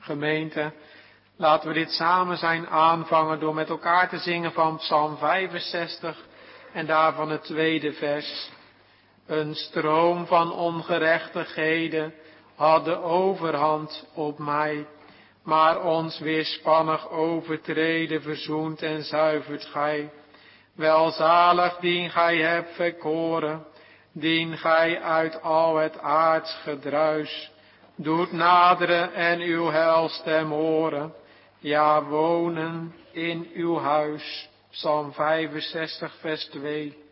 Gemeente, laten we dit samen zijn aanvangen door met elkaar te zingen van Psalm 65 en daarvan het tweede vers. Een stroom van ongerechtigheden had de overhand op mij, maar ons weerspannig overtreden verzoent en zuivert gij. Welzalig dien gij hebt verkoren, dien gij uit al het aards gedruis, doet naderen en uw heilstem horen, ja wonen in uw huis. Psalm 65 vers 2.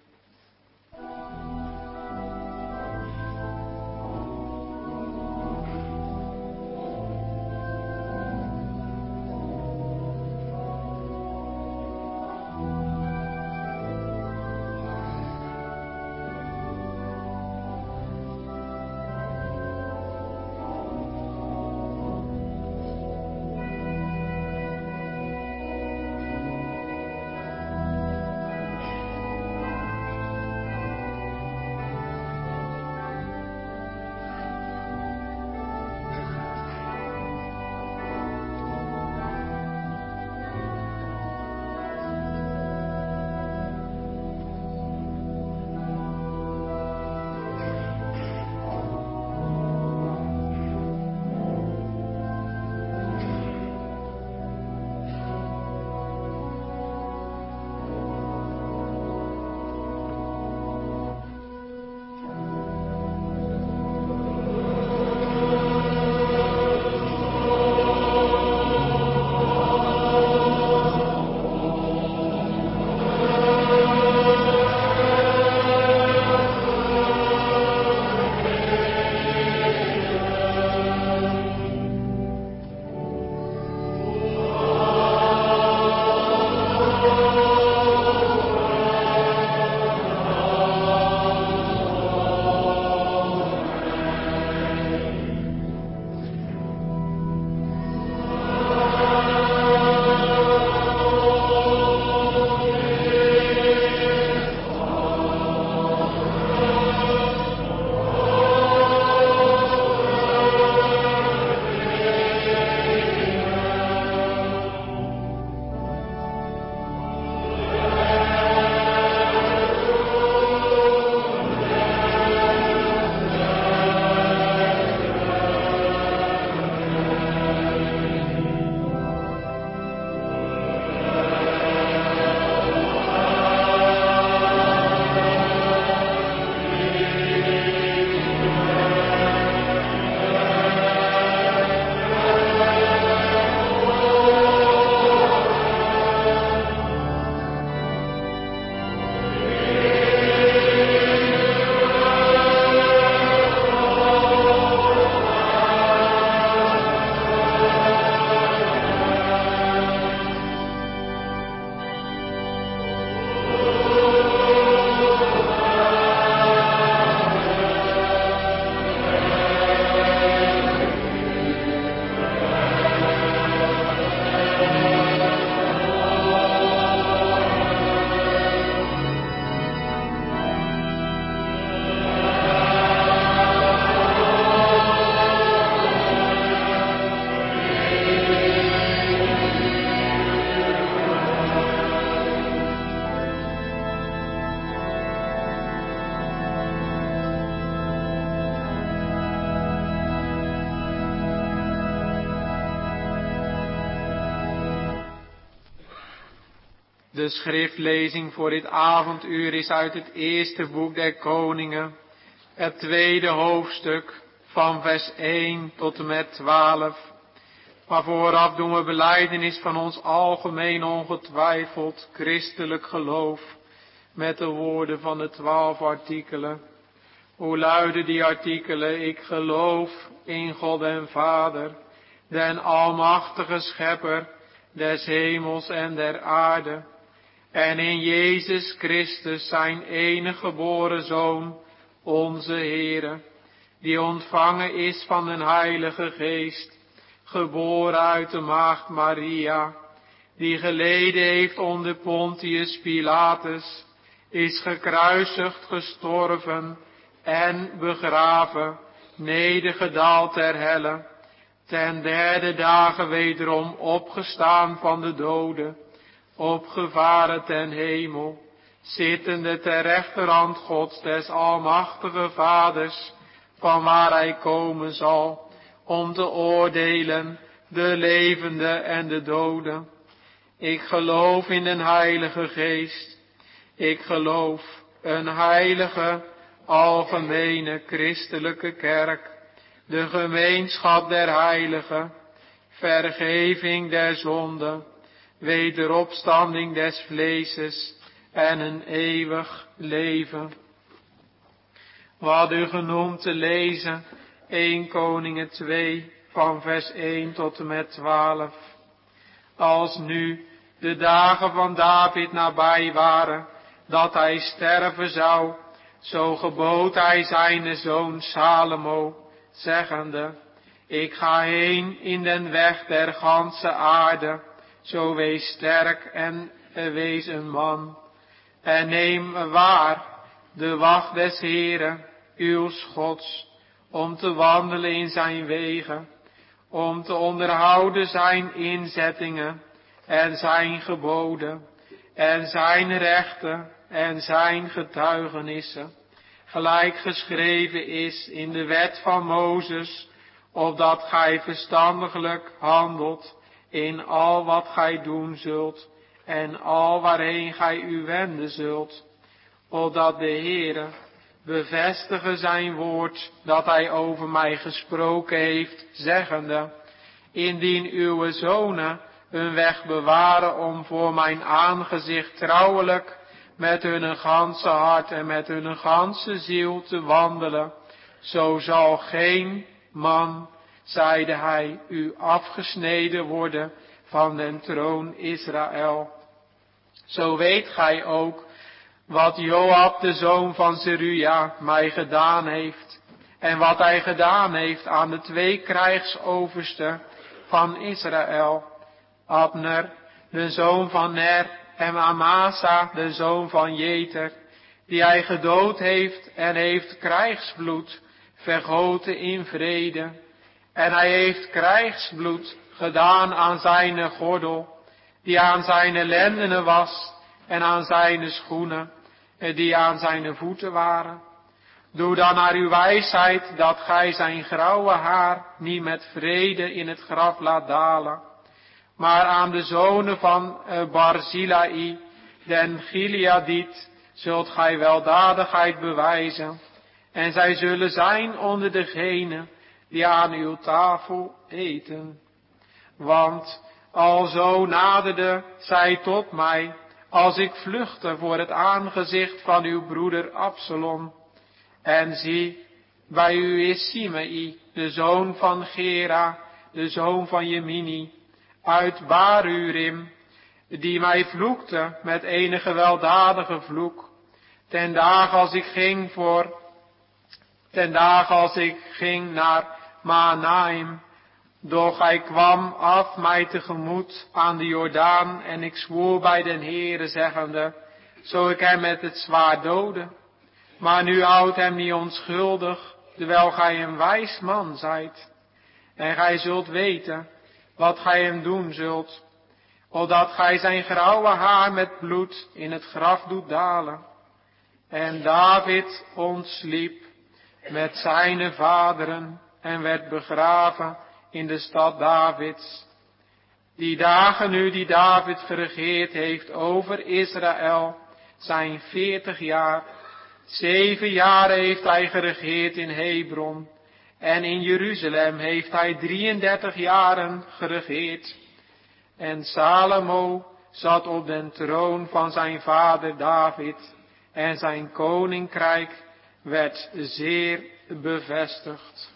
De schriftlezing voor dit avonduur is uit het eerste boek der Koningen, het tweede hoofdstuk van vers 1 tot en met 12. Maar vooraf doen we belijdenis van ons algemeen ongetwijfeld christelijk geloof met de woorden van de 12 artikelen. Hoe luiden die artikelen? Ik geloof in God en Vader, den almachtige schepper des hemels en der aarde, en in Jezus Christus zijn enige geboren Zoon, onze Heere, die ontvangen is van den Heilige Geest, geboren uit de maagd Maria, die geleden heeft onder Pontius Pilatus, is gekruisigd, gestorven en begraven, nedergedaald ter helle, ten derde dagen wederom opgestaan van de doden, opgevaren ten hemel, zittende ter rechterhand Gods des almachtige Vaders, vanwaar hij komen zal, om te oordelen de levenden en de doden. Ik geloof in den Heilige Geest. Ik geloof een heilige, algemene, christelijke kerk, de gemeenschap der heiligen, vergeving der zonden, wederopstanding des vleeses en een eeuwig leven. We hadden genoemd te lezen 1 Koningen 2 van vers 1 tot en met 12. Als nu de dagen van David nabij waren, dat hij sterven zou, zo gebood hij zijn zoon Salomo, zeggende: Ik ga heen in den weg der ganse aarde, zo wees sterk en wees een man. En neem waar de wacht des Heeren, uws Gods, om te wandelen in zijn wegen, om te onderhouden zijn inzettingen en zijn geboden en zijn rechten en zijn getuigenissen, gelijk geschreven is in de wet van Mozes, opdat gij verstandiglijk handelt in al wat gij doen zult en al waarheen gij u wenden zult, opdat de Heere bevestige zijn woord dat hij over mij gesproken heeft, zeggende: Indien uw zonen hun weg bewaren om voor mijn aangezicht trouwelijk met hun ganse hart en met hun ganse ziel te wandelen, zo zal geen man, zeide hij, u afgesneden worden van den troon Israël. Zo weet gij ook wat Joab, de zoon van Zeruja, mij gedaan heeft, en wat hij gedaan heeft aan de 2 krijgsoversten van Israël, Abner, de zoon van Ner, en Amasa, de zoon van Jeter, die hij gedood heeft en heeft krijgsbloed vergoten in vrede. En hij heeft krijgsbloed gedaan aan zijn gordel, die aan zijn lendenen was, en aan zijn schoenen, die aan zijn voeten waren. Doe dan naar uw wijsheid dat gij zijn grauwe haar niet met vrede in het graf laat dalen, maar aan de zonen van Barzilai, den Gileadiet, zult gij weldadigheid bewijzen, en zij zullen zijn onder degenen die aan uw tafel eten. Want alzo naderde zij tot mij, als ik vluchtte voor het aangezicht van uw broeder Absalom. En zie, bij u is Simei, de zoon van Gera, de zoon van Jemini, uit Barurim, die mij vloekte met een gewelddadige vloek, ten dagen als ik ging naar Mahanaim. Doch hij kwam af mij tegemoet aan de Jordaan, en ik zwoer bij den Heere, zeggende: Zo ik hem met het zwaard dode. Maar nu houdt hem niet onschuldig, terwijl gij een wijs man zijt. En gij zult weten wat gij hem doen zult, opdat gij zijn grauwe haar met bloed in het graf doet dalen. En David ontsliep met zijn vaderen en werd begraven in de stad Davids. Die dagen nu die David geregeerd heeft over Israël zijn 40 jaar. 7 jaar heeft hij geregeerd in Hebron. En in Jeruzalem heeft hij 33 jaren geregeerd. En Salomo zat op den troon van zijn vader David. En zijn koninkrijk werd zeer bevestigd.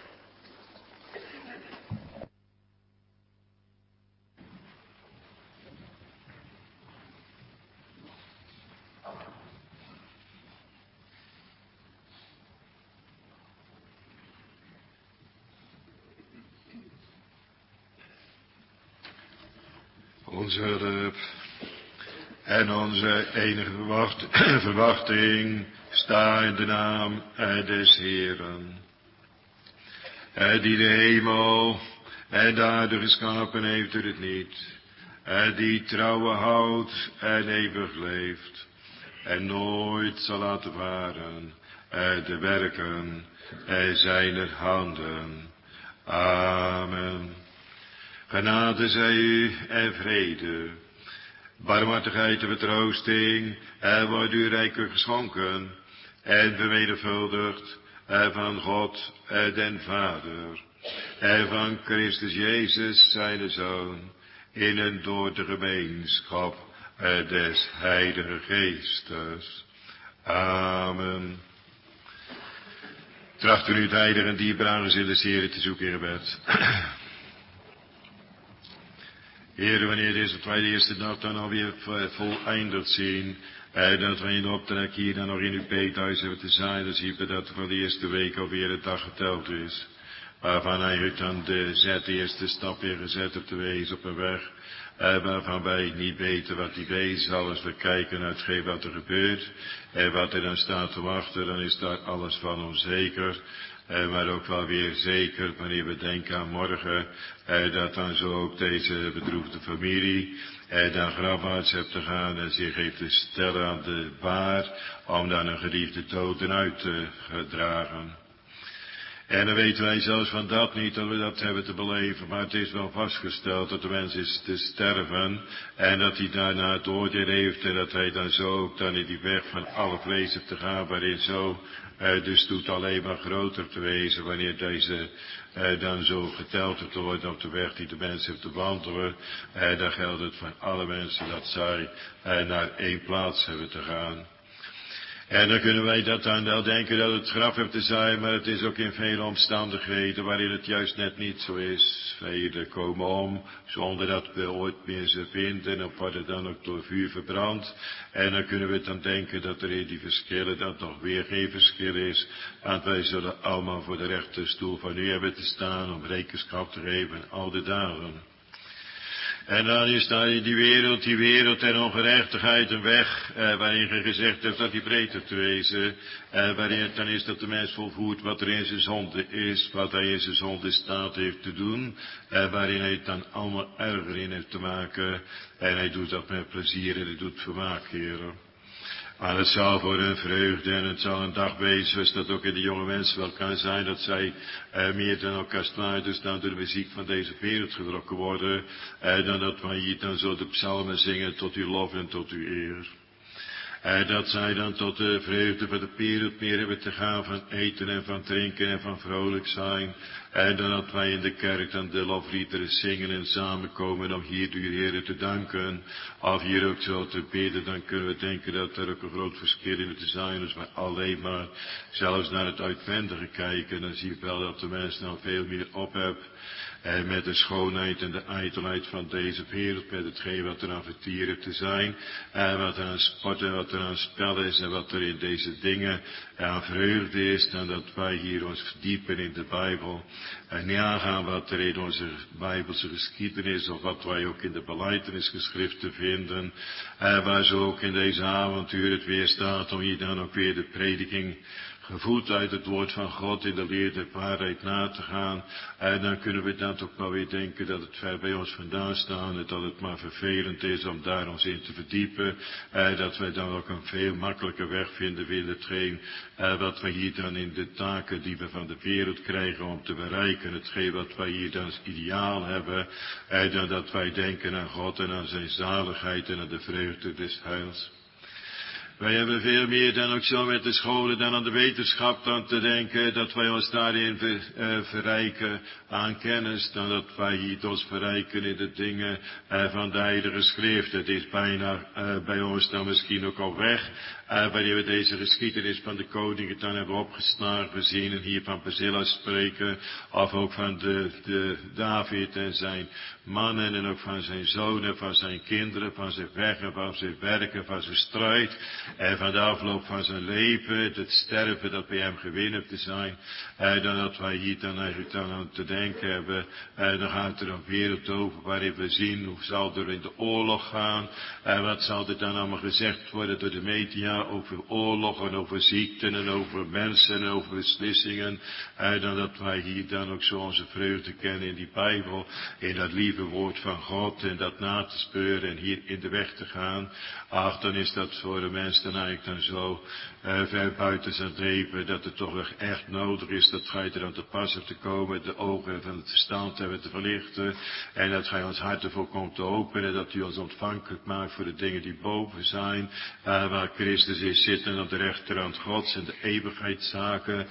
Onze hulp en onze enige verwachting sta in de naam des Heeren, die de hemel en daardoor geschapen heeft u het niet, en die trouwen houdt en eeuwig leeft, en nooit zal laten varen, de werken zijner handen. Amen. Genade zij u en vrede, barmhartigheid en vertroosting, wordt u rijkelijk geschonken en vermenigvuldigd van God den Vader en van Christus Jezus zijn Zoon, in en door de gemeenschap des Heilige Geestes. Amen. Tracht u nu het heilige en dierbare aangezicht des Heren te zoeken in gebed. Heer, wanneer is het wij de eerste dag dan alweer voleindigd zien, dat wij in de optrek hier dan nog in uw peethuis hebben te zijn, dan zien we dat van de eerste week alweer de dag geteld is. Waarvan eigenlijk dan de eerste stap weer gezet hebt te wezen op een weg, waarvan wij niet weten wat die wezen zal. Als we kijken naar hetgeen wat er gebeurt, en wat er dan staat te wachten, dan is daar alles van onzeker. Maar ook wel weer zeker, wanneer we denken aan morgen, dat dan zo ook deze bedroefde familie dan grafwaarts hebt te gaan en zich heeft te stellen aan de baar, om dan een geliefde doden uit te dragen. En dan weten wij zelfs van dat niet, dat we dat hebben te beleven, maar het is wel vastgesteld dat de mens is te sterven, en dat hij daarna het oordeel heeft, en dat hij dan zo ook dan in die weg van alle vlees hebt te gaan, waarin zo dus doet alleen maar groter te wezen, wanneer deze dan zo geteld te worden op de weg die de mens heeft te wandelen, dan geldt het voor alle mensen dat zij naar één plaats hebben te gaan. En dan kunnen wij dat dan wel denken dat het graf heeft te zijn, maar het is ook in vele omstandigheden waarin het juist net niet zo is. Velen komen om zonder dat we ooit meer ze vinden, of worden dan ook door vuur verbrand. En dan kunnen we dan denken dat er in die verschillen dan toch weer geen verschil is. Want wij zullen allemaal voor de rechterstoel van u hebben te staan om rekenschap te geven al de dagen. En dan is daar in die wereld en ongerechtigheid een weg, waarin je gezegd hebt dat die breed te wezen, waarin het dan is dat de mens volvoert wat er in zijn zonde is, wat hij in zijn zonde staat heeft te doen, waarin hij het dan allemaal erger in heeft te maken, en hij doet dat met plezier en hij doet vermaak, heren. Maar het zal voor hun vreugde en het zal een dag wezen, zoals dat ook in de jonge mensen wel kan zijn, dat zij meer dan elkaar sluiters dan door de muziek van deze wereld getrokken worden, dan dat wij hier dan zo de psalmen zingen tot uw lof en tot uw eer. Dat zij dan tot de vreugde van de wereld meer hebben te gaan van eten en van drinken en van vrolijk zijn. En dan dat wij in de kerk dan de lofliederen zingen en samenkomen om hier de Heer te danken. Of hier ook zo te bidden, dan kunnen we denken dat er ook een groot verschil in te zijn. Dus wij alleen maar zelfs naar het uitwendige kijken, dan zie je wel dat de mens nou veel meer op hebt. En met de schoonheid en de ijdelheid van deze wereld, met hetgeen wat er aan vertieren te zijn, en wat er aan sport en wat er aan spel is, en wat er in deze dingen aan vreugde is, dan dat wij hier ons verdiepen in de Bijbel, en niet aangaan wat er in onze Bijbelse geschiedenis, of wat wij ook in de belijdenisgeschriften vinden, waar zo ook in deze avontuur het weer staat, om hier dan ook weer de prediking gevoed uit het woord van God in de leer der waarheid na te gaan. En dan kunnen we dat ook wel weer denken dat het ver bij ons vandaan staat en dat het maar vervelend is om daar ons in te verdiepen. Dat wij dan ook een veel makkelijker weg vinden in hetgeen wat wij hier dan in de taken die we van de wereld krijgen om te bereiken. Hetgeen wat wij hier dan als ideaal hebben. Dan dat wij denken aan God en aan zijn zaligheid en aan de vreugde des heils. Wij hebben veel meer dan ook zo met de scholen dan aan de wetenschap dan te denken dat wij ons daarin verrijken aan kennis, dan dat wij hier ons verrijken in de dingen van de Heilige Schrift. Het is bijna bij ons dan misschien ook al weg, wanneer we deze geschiedenis van de koningen dan hebben opgeslagen. We zien en hier van Priscilla spreken, of ook van de David en zijn mannen en ook van zijn zonen, van zijn kinderen, van zijn weggen, van zijn werken, van zijn strijd. En van de afloop van zijn leven, het sterven dat bij hem gewinnen te zijn. Dan dat wij hier dan eigenlijk dan aan te denken hebben. Dan gaat er een wereld over waarin we zien hoe zal er in de oorlog gaan. Wat zal er dan allemaal gezegd worden door de media over oorlogen, over ziekten en over mensen en over beslissingen. Dan dat wij hier dan ook zo onze vreugde kennen in die Bijbel, in dat lieve woord van God en dat na te speuren en hier in de weg te gaan. Ach, dan is dat voor de mens dan eigenlijk dan zo ver buiten zijn leven, dat het toch echt nodig is dat gij er aan te pas hebt te komen, de ogen van het verstand hebben te verlichten en dat gij ons hart ervoor komt te openen, dat u ons ontvankelijk maakt voor de dingen die boven zijn, waar Christus is zitten op de rechterhand Gods en de eeuwigheidszaken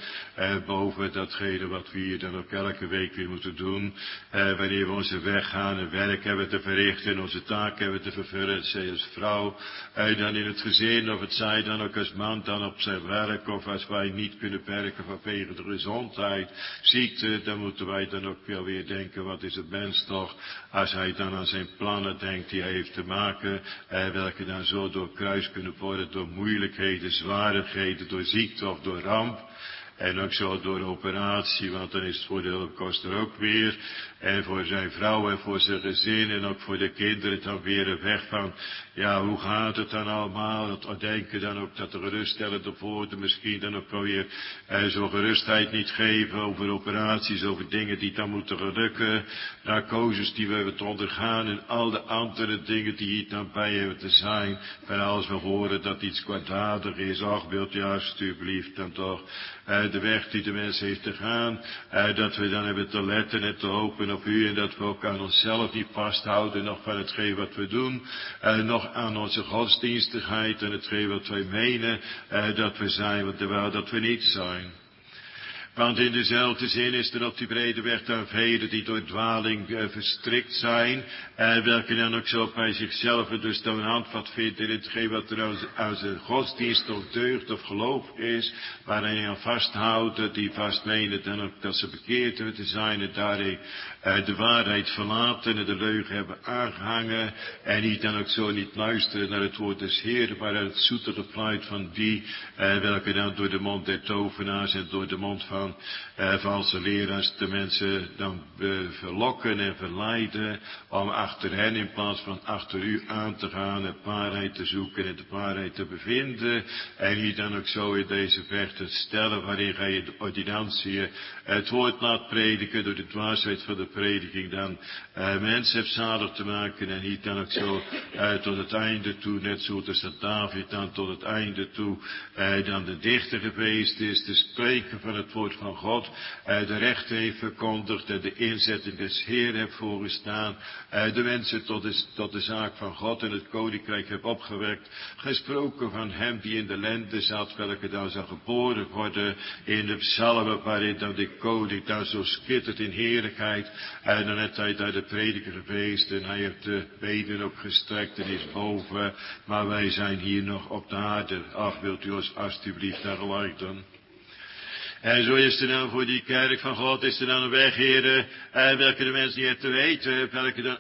boven datgene wat we hier dan ook elke week weer moeten doen, wanneer we onze weg gaan en werk hebben te verrichten en onze taak hebben te vervullen, zij als vrouw, dan in het gezin of het zij dan ook als man dan op zijn werk of als wij niet kunnen werken vanwege de gezondheid, ziekte, dan moeten wij dan ook wel weer denken, wat is het mens toch, als hij dan aan zijn plannen denkt die hij heeft te maken, welke dan zo door kruis kunnen worden, door moeilijkheden, zwaardigheden, door ziekte of door ramp. En ook zo door operatie, want dan is het voor de hulpkoster ook weer. En voor zijn vrouw en voor zijn gezin en ook voor de kinderen dan weer een weg van, ja, hoe gaat het dan allemaal? Dat denken dan ook dat de geruststellende woorden misschien dan ook alweer zo'n gerustheid niet geven over operaties, over dingen die dan moeten gelukken. Narcoses die we hebben te ondergaan en al de andere dingen die hier dan bij hebben te zijn. En als we horen dat iets kwaadaardig is, ach, wilt u alsjeblieft dan toch de weg die de mens heeft te gaan, dat we dan hebben te letten en te hopen op u en dat we ook aan onszelf niet vasthouden, nog van hetgeen wat we doen, nog aan onze godsdienstigheid en hetgeen wat wij menen dat we zijn, terwijl dat we niet zijn. Want in dezelfde zin is er op die brede weg dan velen die door dwaling verstrikt zijn, welke dan ook zo bij zichzelf dus dan een handvat vindt in hetgeen wat er aan zijn godsdienst of deugd of geloof is, waar hij aan vasthoudt, die vast menen dan ook dat ze bekeerd hebben te zijn en daarin de waarheid verlaten en de leugen hebben aangehangen en die dan ook zo niet luisteren naar het woord des Heeren, maar naar het zoetere fluit van die, welke dan door de mond der tovenaars en door de mond van valse leraars de mensen dan verlokken en verleiden om achter hen in plaats van achter u aan te gaan en waarheid te zoeken en de waarheid te bevinden en hier dan ook zo in deze vechten stellen waarin gij je de ordinantie het woord laat prediken door de dwaasheid van de prediking dan mensen hebt zalig te maken en hier dan ook zo tot het einde toe, net zoals dat David dan tot het einde toe dan de dichter geweest is, te spreken van het woord van God, de rechten heeft verkondigd en de inzetting des Heer heeft voorgestaan, de mensen tot de zaak van God en het koninkrijk heeft opgewekt, gesproken van hem die in de lende zat, welke dan zou geboren worden in de psalmen waarin dan de koning daar zo schittert in heerlijkheid en dan heeft hij daar de prediker geweest en hij heeft de benen ook gestrekt en is boven, maar wij zijn hier nog op de aarde. Ach, wilt u ons alsjeblieft daar leiden? En zo is er dan voor die kerk van God, is er dan een weg, heren, welke de mensen niet heeft te weten, welke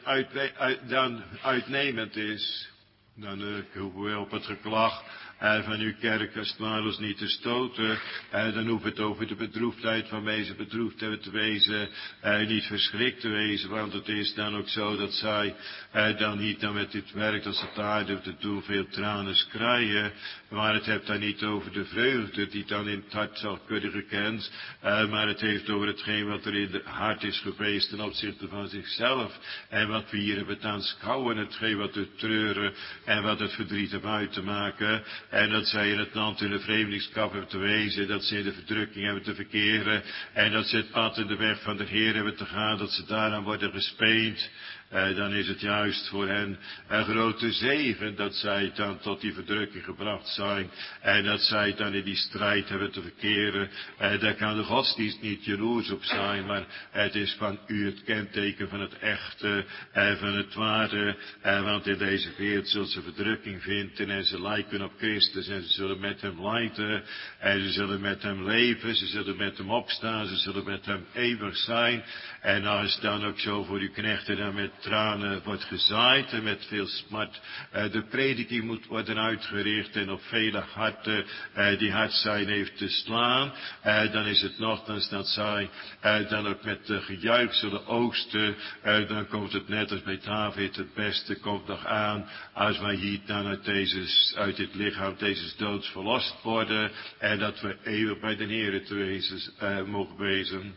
dan uitnemend is. Dan hoeven we op het geklag van uw kerk als het waarlijk niet te stoten. Dan hoeft het over de bedroefdheid van mensen bedroefd hebben te wezen, niet verschrikt te wezen, want het is dan ook zo dat zij dan niet dan met dit werk dat ze daar doen te doen veel tranen krijgen, maar het heeft dan niet over de vreugde die dan in het hart zal kunnen gekend, maar het heeft over hetgeen wat er in het hart is geweest ten opzichte van zichzelf en wat we hier hebben te aanschouwen, hetgeen wat het treuren en wat het verdriet hebben uit te maken. En dat zij in het land in de vreemdelingskap hebben te wezen, dat ze in de verdrukking hebben te verkeren, en dat ze het pad in de weg van de Heer hebben te gaan, dat ze daaraan worden gespeend. Dan is het juist voor hen een grote zegen dat zij dan tot die verdrukking gebracht zijn en dat zij dan in die strijd hebben te verkeren. Daar kan de godsdienst niet jaloers op zijn, maar het is van u het kenteken van het echte en van het ware, want in deze wereld zullen ze verdrukking vinden en ze lijken op Christus en ze zullen met hem lijden en ze zullen met hem leven, ze zullen met hem opstaan, ze zullen met hem eeuwig zijn en als dan ook zo voor uw knechten dan met tranen wordt gezaaid en met veel smart. De prediking moet worden uitgericht en op vele harten die hart zijn heeft te slaan. Dan is het nogthans dat zij dan ook met gejuich zullen oogsten. Dan komt het net als bij David, het beste komt nog aan als wij hier dan uit dit lichaam deze doods verlost worden en dat we eeuwig bij de Heere te wezen mogen wezen.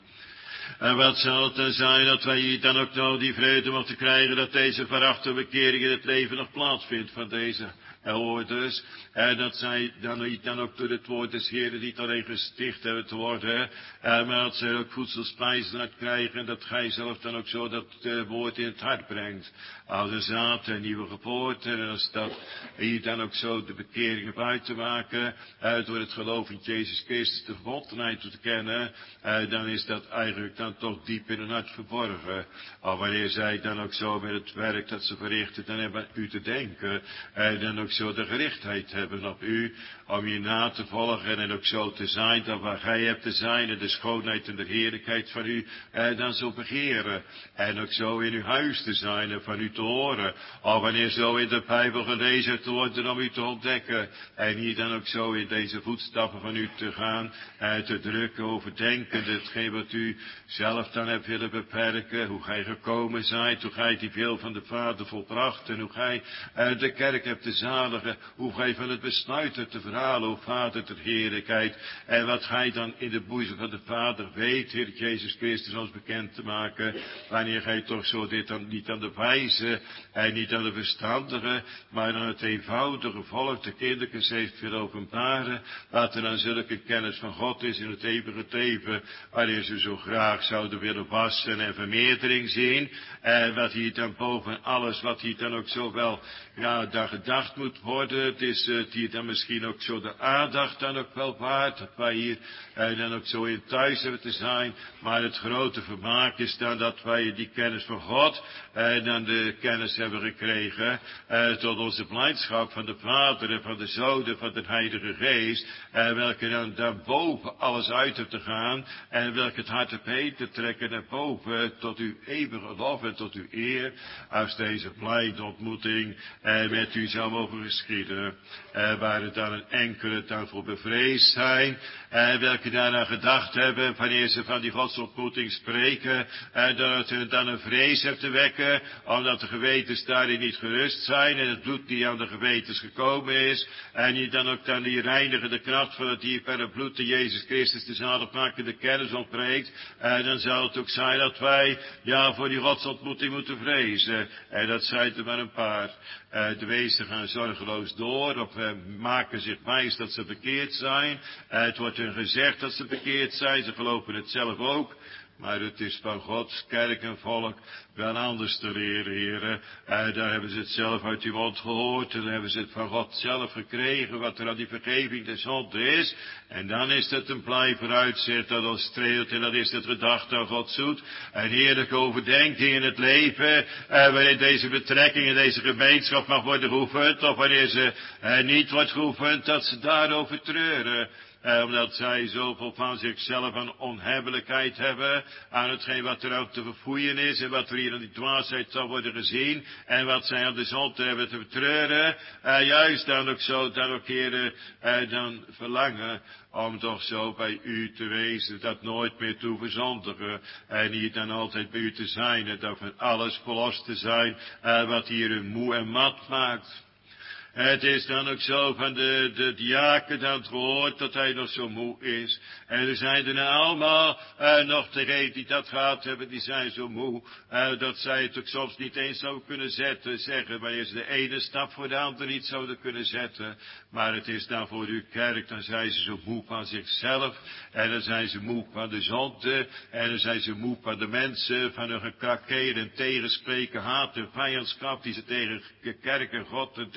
En wat zal het dan zijn dat wij hier dan ook nou die vrede mochten krijgen dat deze verachte bekering in het leven nog plaatsvindt van deze hoorders. En dat zij dan ook door het woord des Heeren niet alleen gesticht hebben te worden, maar dat zij ook voedselspijzen uit krijgen en dat gij zelf dan ook zo dat woord in het hart brengt. Oude zaad en nieuwe geboorte en als dat hier dan ook zo de bekering buiten maken, door het geloof in Jezus Christus de verbondenheid te kennen, dan is dat eigenlijk dan toch diep in hun hart verborgen. Al wanneer zij dan ook zo met het werk dat ze verrichten, dan hebben u te denken, dan ook zo de gerichtheid hebben op u, om je na te volgen en ook zo te zijn, dat waar gij hebt te zijn en de schoonheid en de heerlijkheid van u, dan zo begeren. En ook zo in uw huis te zijn en van u te horen. Al wanneer zo in de Bijbel gelezen te worden om u te ontdekken. En hier dan ook zo in deze voetstappen van u te gaan, te drukken, overdenken, hetgeen wat u zelf dan hebt willen beperken, hoe gij gekomen zijt, hoe gij die wil van de Vader volbracht en hoe gij de kerk hebt te zadigen, hoe gij van het besluit hebt te verhalen, o Vader ter heerlijkheid, en wat gij dan in de boezem van de Vader weet, Heer Jezus Christus ons bekend te maken, wanneer gij toch zo dit dan niet aan de wijze en niet aan de verstandige, maar aan het eenvoudige volk, de kindertjes heeft willen openbaren, wat er dan zulke kennis van God is in het eeuwige leven, wanneer ze zo graag zouden willen wassen en vermeerdering zien, en wat hier dan boven alles, wat hier dan ook zo wel, ja, daar gedacht moet worden, het is hier dan misschien ook zo de aandacht dan ook wel waard, dat wij hier dan ook zo in thuis hebben te zijn, maar het grote vermaak is dan dat wij die kennis van God, dan de kennis hebben gekregen, tot onze blijdschap van de Vader en van de Zoon en van de Heilige Geest, welke dan daarboven alles uit heeft te gaan, en welke het hart op heen te trekken naar boven, tot uw eeuwige lof en tot uw eer, als deze blijde ontmoeting met u zou mogen geschieden, waar er dan een enkele dan voor bevreesd zijn, welke daaraan gedacht hebben, wanneer ze van die godsontmoeting spreken, dat ze dan een vrees heeft te wekken, omdat de gewetens daarin niet gerust zijn, en het bloed die aan de gewetens gekomen is, en die dan ook dan die reinigende kracht van het dierbare bloed de Jezus Christus de zaligmakende kennis ontbreekt, dan zal het ook zijn dat wij, ja, voor die godsontmoeting moeten vrezen, en dat zijn er maar een paar. De meesten gaan zorgeloos door, of maken zich wijs dat ze bekeerd zijn. Het wordt hun gezegd dat ze bekeerd zijn, ze geloven het zelf ook. Maar het is van Gods kerk en volk wel anders te leren, heren. Daar hebben ze het zelf uit uw mond gehoord. En dan hebben ze het van God zelf gekregen, wat er aan die vergeving des zonde is. En dan is het een blij vooruitzicht dat ons streelt. En dan is het gedachte aan God zoet. En heerlijke overdenking in het leven. Waarin deze betrekking in deze gemeenschap mag worden geoefend. Of wanneer ze niet wordt geoefend, dat ze daarover treuren. Omdat zij zoveel van zichzelf aan onhebbelijkheid hebben, aan hetgeen wat er ook te verfoeien is, en wat er hier aan die dwaasheid zal worden gezien, en wat zij aan de zonde hebben te betreuren, juist dan ook zo, dan ook heren, dan verlangen, om toch zo bij u te wezen, dat nooit meer te verzondigen, en hier dan altijd bij u te zijn, en dat van alles verlost te zijn, wat hier u moe en mat maakt. Het is dan ook zo van de diaken dan gehoord dat hij nog zo moe is. En er zijn er nou allemaal nog degenen die dat gehad hebben, die zijn zo moe, dat zij het ook soms niet eens zouden kunnen zeggen, wanneer ze de ene stap voor de andere niet zouden kunnen zetten. Maar het is dan voor uw kerk, dan zijn ze zo moe van zichzelf, en dan zijn ze moe van de zonde, en dan zijn ze moe van de mensen, van hun gekrakkeer en tegenspreken, haat en vijandschap, die ze tegen de kerk en God en tegen de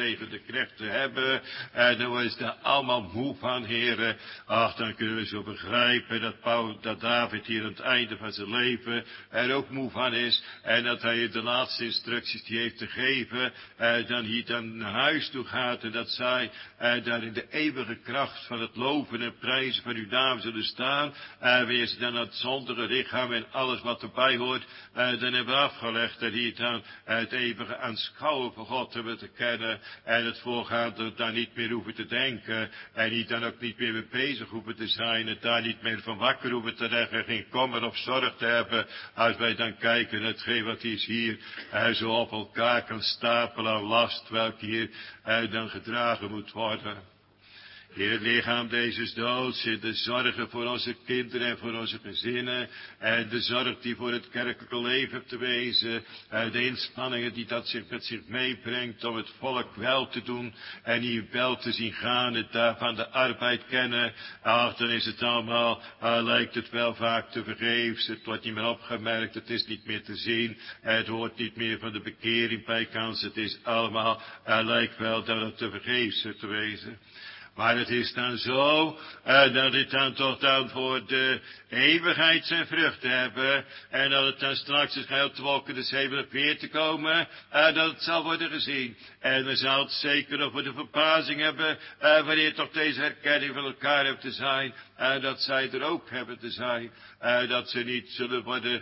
knechten hebben. En dan worden ze daar allemaal moe van, heren. Ach, dan kunnen we zo begrijpen dat David hier aan het einde van zijn leven er ook moe van is. En dat hij de laatste instructies die heeft te geven, dan hier dan naar huis toe gaat. En dat zij daar in de eeuwige kracht van het loven en prijzen van uw naam zullen staan. Wanneer ze dan het zondige lichaam en alles wat erbij hoort, dan hebben afgelegd. En hier dan het eeuwige aanschouwen van God hebben te kennen. En het voorgaande daar niet meer hoeven te denken. En hier dan ook niet meer mee bezig hoeven te zijn. En daar niet meer van wakker hoeven te leggen. Geen kommer of zorg te hebben. Als wij dan kijken naar hetgeen wat is hier zo op elkaar kan stapelen aan last. Welke hier dan gedragen moet worden. Heer, het lichaam deze doods, de zorgen voor onze kinderen en voor onze gezinnen. En de zorg die voor het kerkelijke leven hebt te wezen. De inspanningen die dat zich met zich meebrengt om het volk wel te doen. En hier wel te zien gaan, het daarvan de arbeid kennen. Ach, dan is het allemaal, lijkt het wel vaak te vergeefs. Het wordt niet meer opgemerkt, het is niet meer te zien. Het hoort niet meer van de bekering bij kans. Het is allemaal, lijkt wel dat het te vergeefs is te wezen. Maar het is dan zo, dat het dan toch dan voor de eeuwigheid zijn vruchten hebben. En dat het dan straks, als gij op de wolken des hemelen weer te komen, dat het zal worden gezien. En we zal het zeker nog voor de verbazing hebben, wanneer toch deze herkenning van elkaar heeft te zijn. Dat zij er ook hebben te zijn. Dat ze niet zullen worden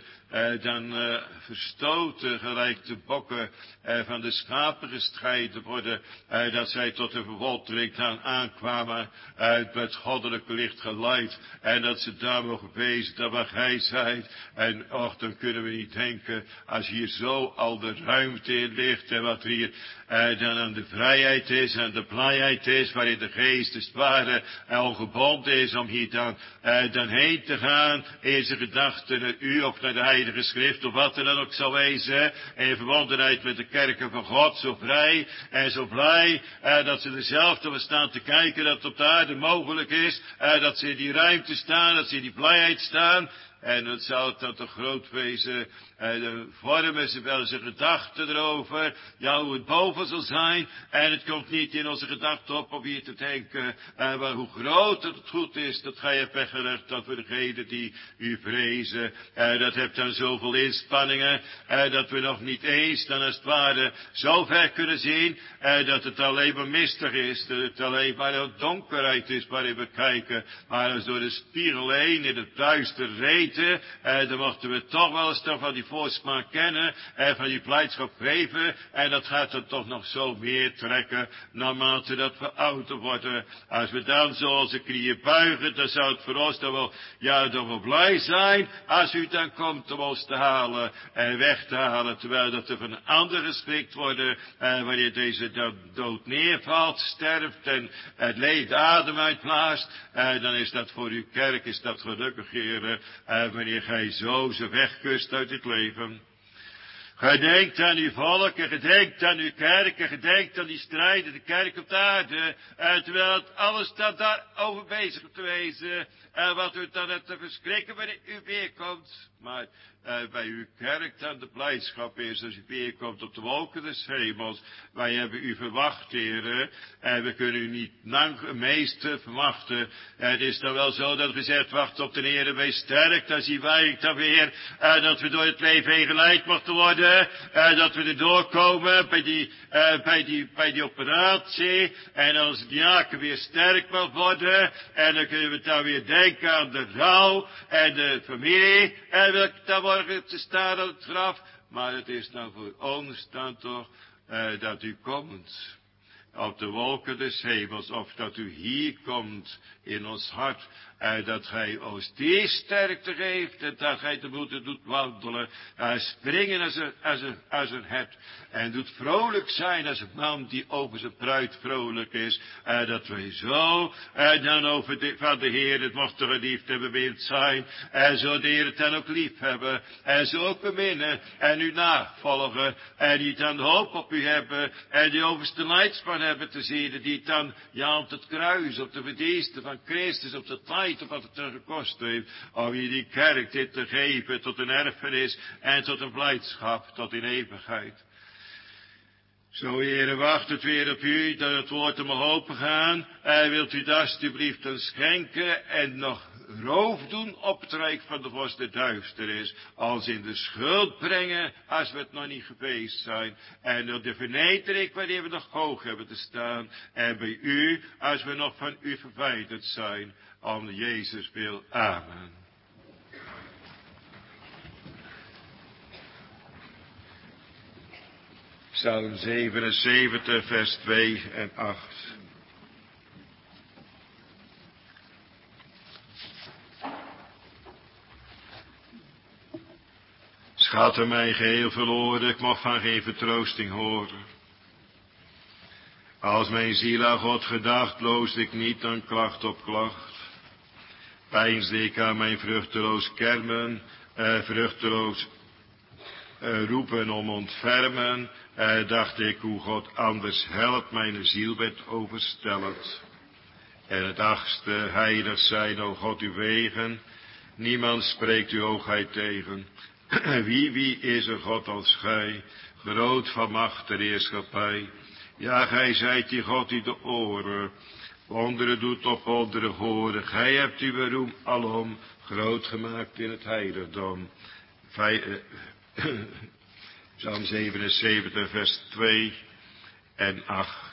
dan verstoten, gelijk de bokken van de schapen gescheiden worden. Dat zij tot de verwoltering dan aankwamen, uit het goddelijke licht geleid. En dat ze daar mogen wezen, dat waar gij zijt. En och, dan kunnen we niet denken, als hier zo al de ruimte in ligt. En wat hier dan aan de vrijheid is en de blijheid is, waarin de geest als het ware al gebonden is om hier dan heen te gaan, in zijn gedachten naar u of naar de Heilige Schrift of wat er dan ook zal wezen, in verbondenheid met de kerken van God, zo vrij en zo blij, dat ze er zelf door staan te kijken dat het op de aarde mogelijk is, dat ze in die ruimte staan, dat ze in die blijheid staan. En het zou het dan toch groot wezen, vormen ze wel zijn gedachten erover, ja, hoe het boven zal zijn. En het komt niet in onze gedachten op om hier te denken, maar hoe groot het goed is dat gij hebt weggelegd, dat voor degenen die u vrezen, dat hebt dan zoveel inspanningen, dat we nog niet eens dan als het ware zo ver kunnen zien, dat het alleen maar mistig is, dat het alleen maar een donkerheid is waarin we kijken, maar als door de spiegel heen in het duister reten, dan mochten we toch wel eens toch van die voorsmaak kennen, van die blijdschap geven, en dat gaat dan toch nog zo meer trekken, naarmate dat we ouder worden. Als we dan zo onze knieën buigen, dan zou het voor ons dan wel, ja, dan wel blij zijn, als u dan komt om ons te halen en weg te halen, terwijl dat er van een ander geschikt worden, wanneer deze dan dood neervalt, sterft en het leed adem uitblaast, dan is dat voor uw kerk, is dat gelukkig, heren, wanneer gij zo ze wegkust uit het leven. Gedenkt aan uw volk en gedenkt aan uw kerk en gedenkt aan die strijden, de kerk op de aarde. Terwijl het alles staat daarover bezig te wezen. Wat u dan hebt te verschrikken wanneer u weerkomt. Maar bij uw kerk dan de blijdschap is als u weerkomt op de wolken des hemels. Wij hebben u verwacht, heren. En we kunnen u niet lang meester verwachten. Het is dan wel zo dat we zegt, wacht op de Heer, wees sterk. Dan zien wij dan weer dat we door het leven heen geleid mochten worden. Dat we er doorkomen bij die operatie. En als diaken weer sterk mag worden. En dan kunnen we dan weer denken aan de rouw en de familie. En wil ik dan morgen te staan aan het graf. Maar het is dan voor ons dan toch dat u komt op de wolken des hemels, of dat u hier komt in ons hart, dat gij ons die sterkte geeft, en dat gij de moeten doet wandelen, springen als een hert, en doet vrolijk zijn als een man die over zijn bruid vrolijk is, dat wij zo dan van de Heer het mochten geliefd hebben bemind zijn, en zo de Heer het dan ook lief hebben, en zo ook beminnen, en u navolgen, en die dan hoop op u hebben, en die overste leidsman hebben te zien, die dan, ja, op het kruis, op de verdiensten van Christus, op het leid, op wat het er gekost heeft, om je die kerk dit te geven tot een erfenis, en tot een blijdschap, tot in eeuwigheid. Zo, Heere, wacht het weer op u, dat het woord er mag opengaan. En wilt u dat alstublieft ons schenken en nog roof doen op het rijk van de vorst der duisternis. Als in de schuld brengen, als we het nog niet geweest zijn. En door de vernedering wanneer we nog hoog hebben te staan. En bij u, als we nog van u verwijderd zijn. Om Jezus wil. Amen. Psalm 77, vers 2 en 8. Schatte mij geheel verloren, ik mag van geen vertroosting horen. Als mijn ziel aan God gedacht, loosde ik niet aan klacht op klacht. Peinsde ik aan mijn vruchteloos kermen, vruchteloos roepen om ontfermen, dacht ik hoe God anders helpt, mijn ziel werd overstelpt. En het 8e, heilig zijn, o God, uw wegen, niemand spreekt uw hoogheid tegen. Wie is er God als gij, groot van macht der heerschappij? Ja, gij zijt die God die de oren, wonderen doet op wonderen horen. Gij hebt uw beroem alom groot gemaakt in het heiligdom. Psalm 77, vers 2 en 8.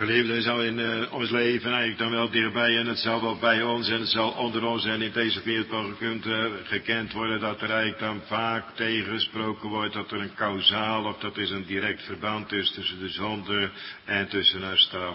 leven dus al in ons leven eigenlijk dan wel dichtbij en het zal wel bij ons en het zal onder ons en in deze wereld wel gekend worden dat er eigenlijk dan vaak tegengesproken wordt dat er een kausaal of dat is een direct verband is tussen de zonde en tussen haar straf.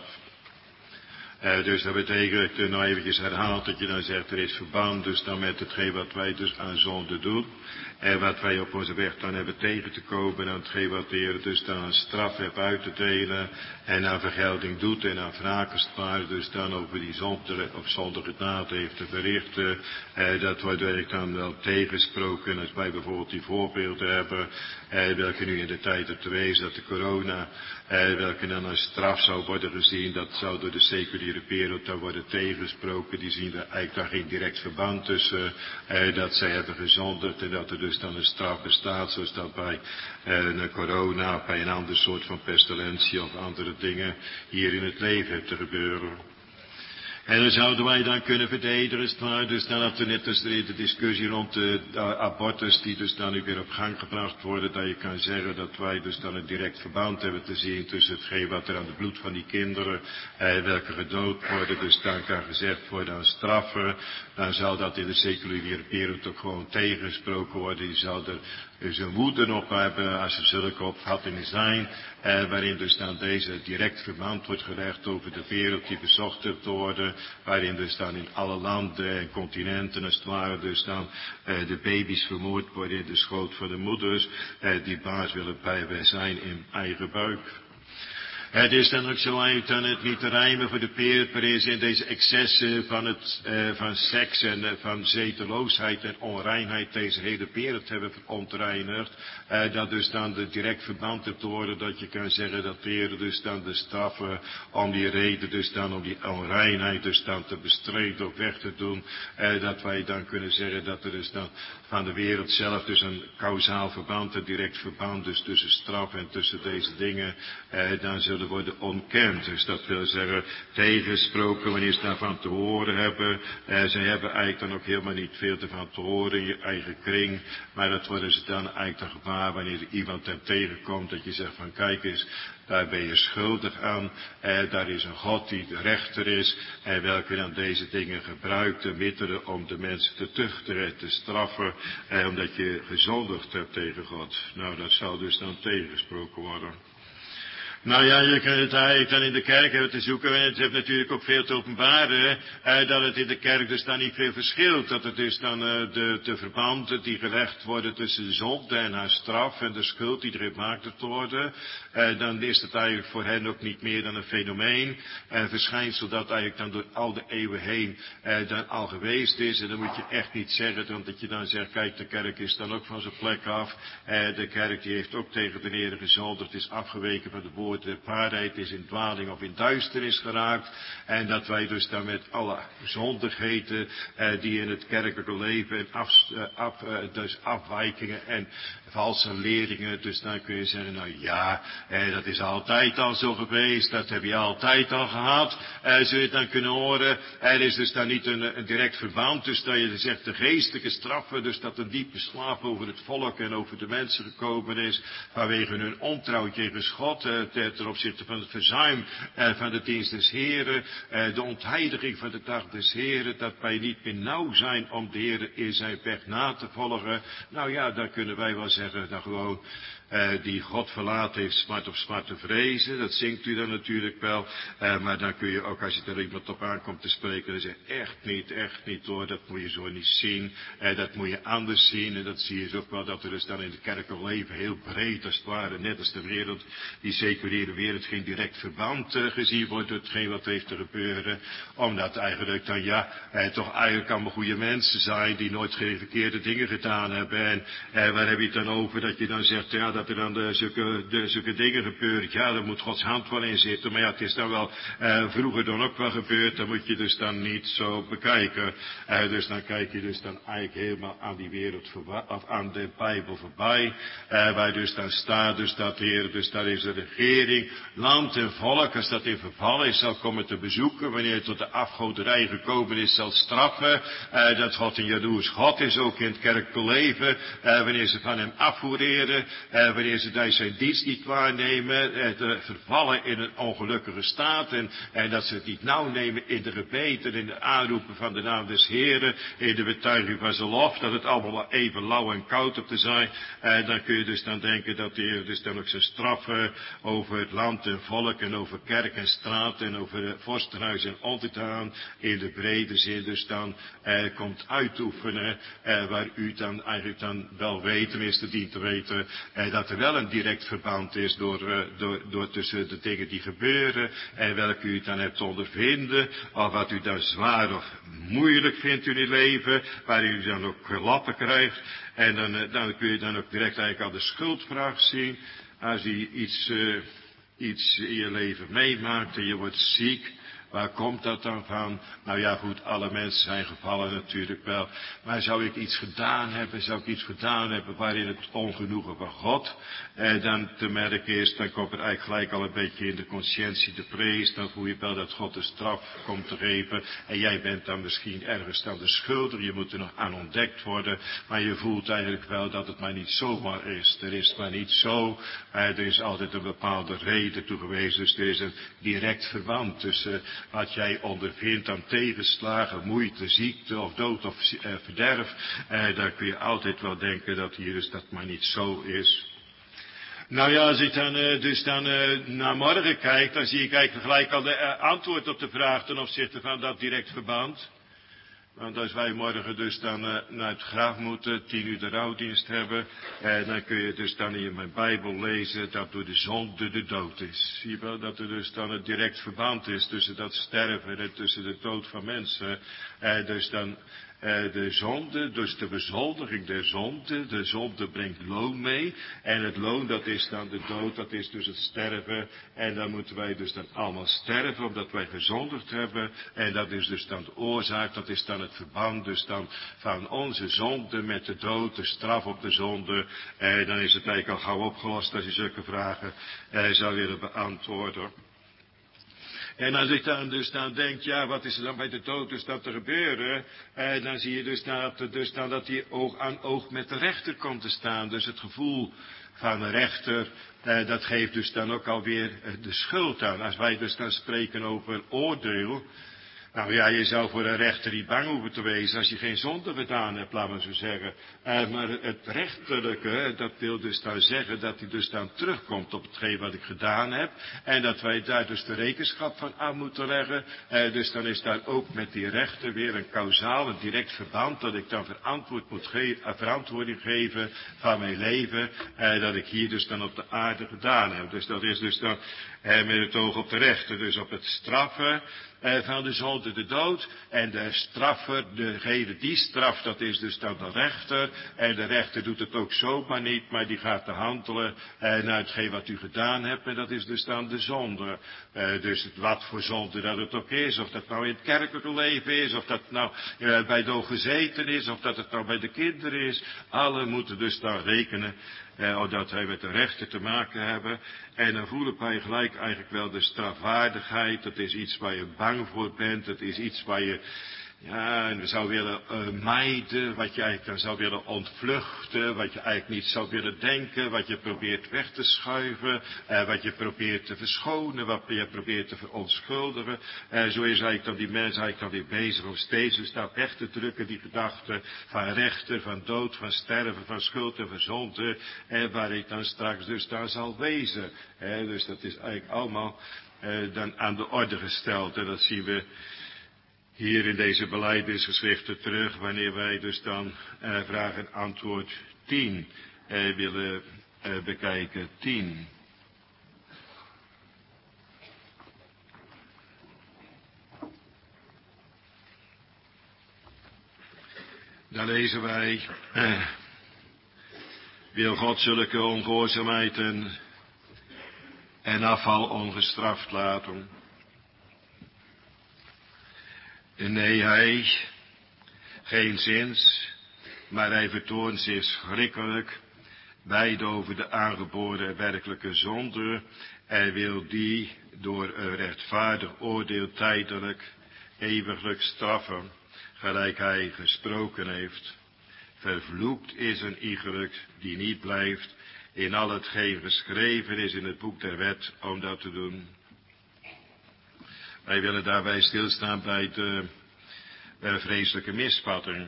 Dus dat betekent, ik heb nog eventjes herhaald dat je dan zegt er is verband dus dan met hetgeen wat wij dus aan zonde doen. En wat wij op onze weg dan hebben tegen te komen aan hetgeen wat de Heer dus dan aan straf heeft uit te delen en aan vergelding doet en aan wraakenspaar dus dan over die zonde of zondige daad heeft te verrichten. Dat wordt eigenlijk dan wel tegensproken als wij bijvoorbeeld die voorbeelden hebben, welke nu in de tijd op te wezen dat de corona, welke dan als straf zou worden gezien, dat zou door de seculiere wereld dan worden tegensproken. Die zien er eigenlijk daar geen direct verband tussen, dat zij hebben gezondigd en dat er dus dan een straf bestaat, zoals dat bij een corona of bij een ander soort van pestilentie of andere dingen hier in het leven heeft te gebeuren. En dan zouden wij dan kunnen verdedigen, dus dan dat er net als de discussie rond de abortus die dus dan nu weer op gang gebracht worden, dat je kan zeggen dat wij dus dan een direct verband hebben te zien tussen hetgeen wat er aan het bloed van die kinderen, welke gedood worden, dus dan kan gezegd worden aan straffen, dan zal dat in de seculiere wereld ook gewoon tegengesproken worden. Die zou er dus een woede op hebben als er zulke opvattingen zijn, waarin dus dan deze direct verband wordt gelegd over de wereld die bezocht heeft te worden, waarin dus dan in alle landen en continenten als het ware dus dan de baby's vermoord worden in de schoot van de moeders, die baas willen bij zijn in eigen buik. Het is dan ook zo eigenlijk dan het niet te rijmen voor de peer in deze excessen van seks en van zedeloosheid en onreinheid deze hele wereld hebben verontreinigd. Dat dus dan de direct verband hebt te worden dat je kan zeggen dat de Heer dus dan de straffen om die reden dus dan om die onreinheid dus dan te bestrijden of weg te doen. Dat wij dan kunnen zeggen dat er dus dan van de wereld zelf dus een kausaal verband, een direct verband dus tussen straf en tussen deze dingen dan zullen worden ontkend. Dus dat wil zeggen tegensproken wanneer ze daarvan te horen hebben. Zij hebben eigenlijk dan ook helemaal niet veel ervan te horen in je eigen kring. Maar dat worden ze dan eigenlijk dan gewaar wanneer er iemand hem tegenkomt. Dat je zegt van kijk eens, daar ben je schuldig aan. Daar is een God die de rechter is. Welke dan deze dingen gebruikt, de middelen om de mensen te tuchten en te straffen. Omdat je gezondigd hebt tegen God. Nou, dat zal dus dan tegengesproken worden. Nou ja, je kunt het eigenlijk dan in de kerk hebben te zoeken. En het heeft natuurlijk ook veel te openbaren. Dat het in de kerk dus dan niet veel verschilt. Dat het dus dan de verbanden die gelegd worden tussen de zonde en haar straf en de schuld die erin gemaakt te worden. Dan is het eigenlijk voor hen ook niet meer dan een fenomeen. Een verschijnsel dat eigenlijk dan door al de eeuwen heen dan al geweest is. En dan moet je echt niet zeggen dat je dan zegt, kijk de kerk is dan ook van zijn plek af. De kerk die heeft ook tegen de Heer gezondigd, is afgeweken van de woorden. De waarheid is in dwaling of in duisternis geraakt. En dat wij dus dan met alle zondigheden die in het kerkelijke leven en dus afwijkingen en valse leringen. Dus dan kun je zeggen, nou ja, dat is altijd al zo geweest. Dat heb je altijd al gehad. Zul je het dan kunnen horen. Er is dus dan niet een direct verband. Dus dat je zegt de geestelijke straffen. Dus dat een diepe slaap over het volk en over de mensen gekomen is. Vanwege hun ontrouw tegen God. Ten opzichte van het verzuim van de dienst des Heren, de ontheiliging van de dag des Heren, dat wij niet meer nauw zijn om de Heren in zijn weg na te volgen. Nou ja, dan kunnen wij wel zeggen, dan gewoon die God verlaten heeft smart op smart te vrezen. Dat zingt u dan natuurlijk wel. Maar dan kun je ook, als je er iemand op aankomt te spreken, dan zeg je echt niet hoor, dat moet je zo niet zien. Dat moet je anders zien. En dat zie je ook wel, dat er dus dan in het kerkelijk leven heel breed als het ware, net als de wereld, die seculiere wereld, geen direct verband gezien wordt door hetgeen wat heeft te gebeuren. Omdat eigenlijk dan toch eigenlijk allemaal goede mensen zijn die nooit geen verkeerde dingen gedaan hebben. En waar heb je het dan over dat je dan zegt, ja, dat er dan zulke dingen gebeuren. Ja, daar moet Gods hand wel in zitten. Maar ja, het is dan wel vroeger dan ook wel gebeurd. Dan moet je dus dan niet zo bekijken. Dus dan kijk je dus dan eigenlijk helemaal aan die wereld voorbij, of aan de Bijbel voorbij. Waar dus dan staat, dus dat Heer, dus daar is de regering regering land en volk, als dat in verval is, zal komen te bezoeken, wanneer het tot de afgoderij gekomen is, zal straffen, dat God een jaloers God is, ook in het kerkelijk leven, wanneer ze van hem afvoereren, wanneer ze daar zijn dienst niet waarnemen, vervallen in een ongelukkige staat, en dat ze het niet nauw nemen in de gebeten, in de aanroepen van de naam des Heren, in de betuiging van zijn lof, dat het allemaal even lauw en koud op te zijn, dan kun je dus dan denken dat de Heer dus dan ook zijn straffen over het land en volk en over kerk en straat en over vorstenhuis en ondertaan in de brede zin dus dan komt uitoefenen, waar u dan eigenlijk dan wel weet, tenminste dient te weten, dat er wel een direct verband is door tussen de dingen die gebeuren en welke u dan hebt te ondervinden, of wat u dan zwaar of moeilijk vindt in uw leven, waar u dan ook klappen krijgt. En dan kun je dan ook direct eigenlijk al de schuldvraag zien. Als je iets in je leven meemaakt en je wordt ziek, waar komt dat dan van? Nou ja, goed, alle mensen zijn gevallen natuurlijk wel. Maar zou ik iets gedaan hebben waarin het ongenoegen van God dan te merken is, dan komt er eigenlijk gelijk al een beetje in de conscientie de prees. Dan voel je wel dat God de straf komt te geven. En jij bent dan misschien ergens dan de schuldig. Je moet er nog aan ontdekt worden. Maar je voelt eigenlijk wel dat het maar niet zomaar is. Er is maar niet zo. Er is altijd een bepaalde reden toe geweest. Dus er is een direct verband tussen wat jij ondervindt aan tegenslagen, moeite, ziekte of dood of verderf. Daar kun je altijd wel denken dat hier dus dat maar niet zo is. Nou ja, als ik dan naar morgen kijk, dan zie ik eigenlijk gelijk al de antwoord op de vraag ten opzichte van dat direct verband. Want als wij morgen dus dan naar het graf moeten, 10 de rouwdienst hebben, dan kun je dus dan in mijn Bijbel lezen dat door de zonde de dood is. Zie je wel dat er dus dan een direct verband is tussen dat sterven en tussen de dood van mensen. Dus dan de zonde, dus de bezoldiging der zonde. De zonde brengt loon mee. En het loon, dat is dan de dood, dat is dus het sterven. En dan moeten wij dus dan allemaal sterven, omdat wij gezondigd hebben. En dat is dus dan de oorzaak, dat is dan het verband dus dan van onze zonde met de dood, de straf op de zonde. Dan is het eigenlijk al gauw opgelost als je zulke vragen zou willen beantwoorden. En als ik dan dus dan denk, ja, wat is er dan bij de dood dus dat te gebeuren? Dan zie je dus dat hij oog aan oog met de rechter komt te staan. Dus het gevoel van de rechter, dat geeft dus dan ook alweer de schuld aan. Als wij dus dan spreken over oordeel. Nou ja, je zou voor een rechter niet bang hoeven te wezen als je geen zonde gedaan hebt, laten we zo zeggen. Maar het rechterlijke, dat wil dus dan zeggen dat hij dus dan terugkomt op hetgeen wat ik gedaan heb. En dat wij daar dus de rekenschap van aan moeten leggen. Dus dan is daar ook met die rechter weer een kausaal, een direct verband, dat ik dan verantwoording geven van mijn leven. Dat ik hier dus dan op de aarde gedaan heb. Dus dat is dus dan met het oog op de rechter, dus op het straffen van de zonde, de dood. En de straffer, degene die straft, dat is dus dan de rechter. En de rechter doet het ook zomaar niet, maar die gaat te handelen naar hetgeen wat u gedaan hebt. En dat is dus dan de zonde. Dus wat voor zonde dat het ook is. Of dat nou in het kerkelijke leven is. Of dat nou bij de gezeten is. Of dat het nou bij de kinderen is. Alle moeten dus dan rekenen. Dat wij met de rechter te maken hebben. En dan voelen wij gelijk eigenlijk wel de strafwaardigheid. Dat is iets waar je bang voor bent. Dat is iets waar je zou willen mijden. Wat je eigenlijk dan zou willen ontvluchten. Wat je eigenlijk niet zou willen denken. Wat je probeert weg te schuiven. Wat je probeert te verschonen. Wat je probeert te verontschuldigen. Zo is eigenlijk dan die mens eigenlijk dan weer bezig om steeds dus daar weg te drukken. Die gedachten van rechter, van dood, van sterven, van schuld en van zonde. Waar ik dan straks dus daar zal wezen. Dus dat is eigenlijk allemaal dan aan de orde gesteld. En dat zien we hier in deze belijdenisgeschriften terug, wanneer wij dus dan vraag en antwoord 10 willen bekijken. 10. Dan lezen wij, wil God zulke ongehoorzaamheid en afval ongestraft laten? Nee, hij, geen zins, maar hij vertoont zich schrikkelijk beide over de aangeboren werkelijke zonde. Hij wil die door een rechtvaardig oordeel tijdelijk, eeuwiglijk straffen, gelijk hij gesproken heeft. Vervloekt is een iegelijk die niet blijft in al hetgeen geschreven is in het boek der wet om dat te doen. Wij willen daarbij stilstaan bij de vreselijke misvatting.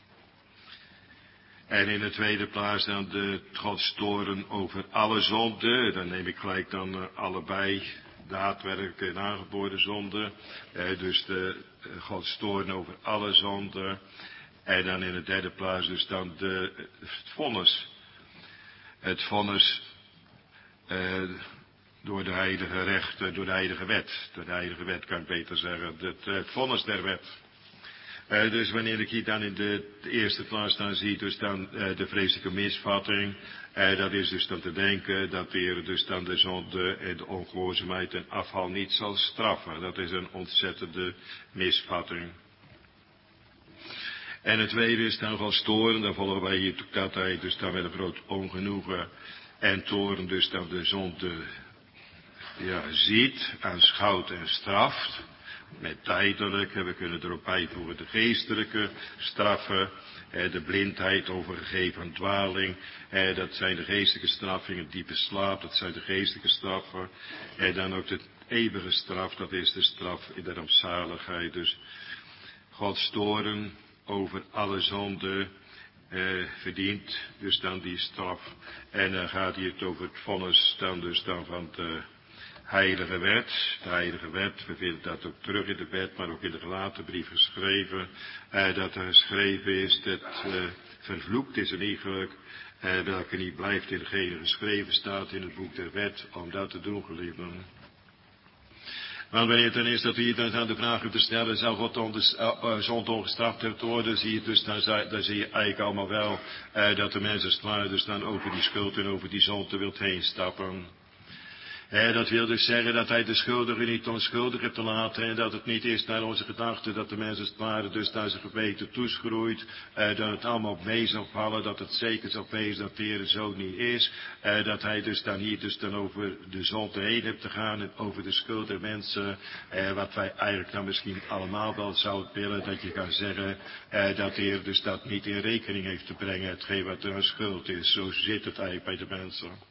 En in de tweede plaats dan de Gods toorn over alle zonden. Dan neem ik gelijk dan allebei daadwerkelijk en aangeboren zonden. Dus de Gods toorn over alle zonden. En dan in de derde plaats dus dan het vonnis. Het vonnis door de heilige rechten, door de heilige wet. Door de heilige wet kan ik beter zeggen. Het vonnis der wet. Dus wanneer ik hier dan in de eerste plaats dan zie, dus dan de vreselijke misvatting. Dat is dus dan te denken dat de Heer dus dan de zonde en de ongehoorzaamheid en afval niet zal straffen. Dat is een ontzettende misvatting. En het tweede is dan Gods toorn. Dan volgen wij hier dat hij dus dan met een groot ongenoegen en toorn dus dan de zonde ziet, aanschouwt en straft. Met tijdelijk, we kunnen erop bijvoegen de geestelijke straffen, de blindheid, overgegeven dwaling, dat zijn de geestelijke straffingen, diepe slaap, dat zijn de geestelijke straffen. En dan ook de eeuwige straf, dat is de straf in de rampzaligheid. Dus Gods toorn over alle zonden verdient dus dan die straf. En dan gaat hij het over het vonnis dan dus dan van de heilige wet. De heilige wet, we vinden dat ook terug in de wet, maar ook in de Galatenbrief geschreven. Dat er geschreven is dat vervloekt is een iegelijk, welke niet blijft in degene geschreven staat in het boek der wet, om dat te doen, geliefden. Want wanneer het dan is dat we hier dan aan de vraag te stellen, zou God zonde ongestraft hebben worden, zie je dus, dan zie je eigenlijk allemaal wel dat de mens als het ware dus dan over die schuld en over die zonde wilt heen stappen. Dat wil dus zeggen dat hij de schuldige niet onschuldig heeft te laten en dat het niet is naar onze gedachten dat de mens als het ware dus naar zijn geweten toeschroeit, dat het allemaal mee zal vallen, dat het zeker zal wezen dat de Heer zo niet is, dat hij dus dan hier dus dan over de zonde heen hebt te gaan en over de schuld der mensen, wat wij eigenlijk dan misschien allemaal wel zouden willen, dat je kan zeggen dat de Heer dus dat niet in rekening heeft te brengen, hetgeen wat er een schuld is. Zo zit het eigenlijk bij de mensen.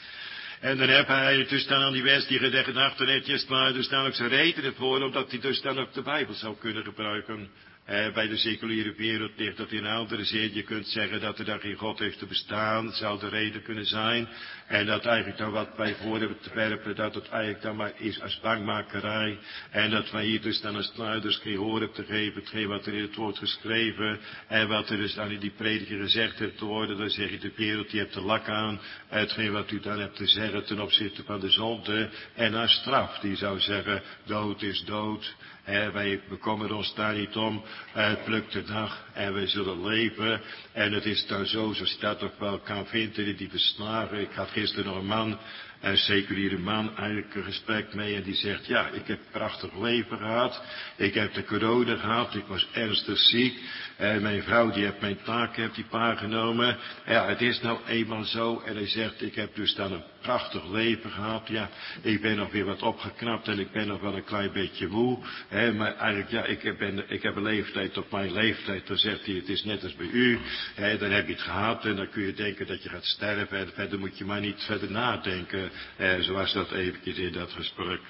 En dan heb hij dus dan aan die wens die gedachten netjes, maar dus dan ook zijn redenen voor, omdat hij dus dan ook de Bijbel zou kunnen gebruiken. Bij de seculiere wereld ligt dat in andere zin. Je kunt zeggen dat er dan geen God heeft te bestaan, zou de reden kunnen zijn. En dat eigenlijk dan wat wij voor hebben te werpen, dat het eigenlijk dan maar is als bangmakerij. En dat wij hier dus dan als sluiders geen hoor hebben te geven, hetgeen wat er in het woord geschreven. En wat er dus dan in die prediker gezegd heeft te worden, dan zeg je de wereld, die hebt de lak aan. Hetgeen wat u dan hebt te zeggen ten opzichte van de zonde. En haar straf, die zou zeggen, dood is dood. Wij bekommeren ons daar niet om. Pluk de dag en wij zullen leven. En het is dan zo, zoals je dat ook wel kan vinden in die verslagen. Ik had gisteren nog een man, een seculiere man, eigenlijk een gesprek mee. En die zegt, ja, ik heb een prachtig leven gehad. Ik heb de corona gehad. Ik was ernstig ziek. Mijn vrouw die heeft mijn taak, heeft die paar genomen. Ja, het is nou eenmaal zo. En hij zegt, ik heb dus dan een prachtig leven gehad. Ja, ik ben nog weer wat opgeknapt en ik ben nog wel een klein beetje moe. Maar eigenlijk, ja, ik heb een leeftijd op mijn leeftijd. Dan zegt hij, het is net als bij u. Dan heb je het gehad en dan kun je denken dat je gaat sterven. En verder moet je maar niet verder nadenken. Zoals dat eventjes in dat gesprek.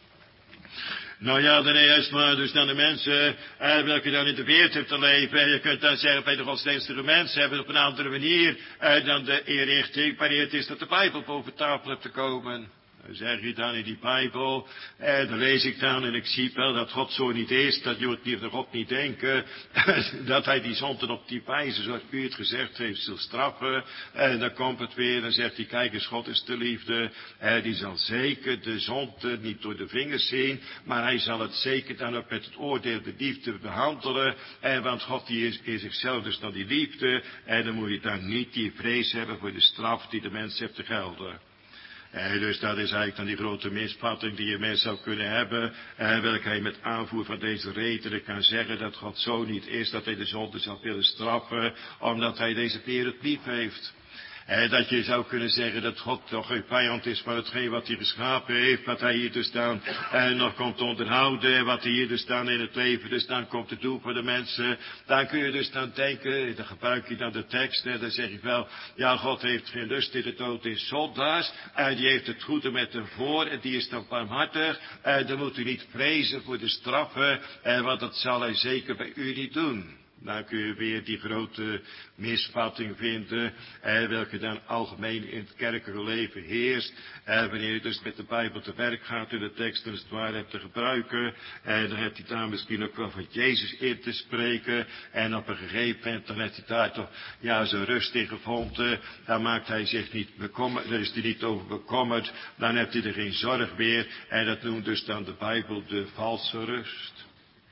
Nou ja, dan juist maar dus dan de mensen, welke dan in de wereld hebt te leven. Je kunt dan zeggen, bij de godsdienstige mensen hebben op een andere manier dan de inrichting, wanneer het is dat de Bijbel boven tafel hebt te komen. Dan zeg je dan in die Bijbel, dan lees ik dan en ik zie wel dat God zo niet is, dat je het niet van God niet denken, dat hij die zonden op die wijze, zoals u het gezegd heeft, zal straffen. En dan komt het weer, dan zegt hij, kijk eens, God is de liefde, die zal zeker de zonde niet door de vingers zien, maar hij zal het zeker dan ook met het oordeel de liefde behandelen, want God die is in zichzelf dus dan die liefde, en dan moet je dan niet die vrees hebben voor de straf die de mens heeft te gelden. Dus dat is eigenlijk dan die grote misvatting die je mens zou kunnen hebben, welke hij met aanvoer van deze redenen kan zeggen dat God zo niet is, dat hij de zonde zou willen straffen, omdat hij deze wereld lief heeft. Dat je zou kunnen zeggen dat God toch een vijand is van hetgeen wat hij geschapen heeft, wat hij hier dus dan nog komt onderhouden, wat hij hier dus dan in het leven dus dan komt te doen voor de mensen. Dan kun je dus dan denken, dan gebruik je dan de tekst, dan zeg je wel, ja, God heeft geen lust in de dood in zondaars, die heeft het goede met hem voor, en die is dan barmhartig, dan moet u niet vrezen voor de straffen, want dat zal hij zeker bij u niet doen. Dan kun je weer die grote misvatting vinden, welke dan algemeen in het kerkelijke leven heerst. Wanneer je dus met de Bijbel te werk gaat en de teksten als het ware hebt te gebruiken, dan hebt hij daar misschien ook wel van Jezus in te spreken. En op een gegeven moment, dan heeft hij daar toch, ja, zijn rust in gevonden. Dan maakt hij zich niet bekommerd, daar is hij niet over bekommerd. Dan heeft hij er geen zorg meer. En dat noemt dus dan de Bijbel de valse rust.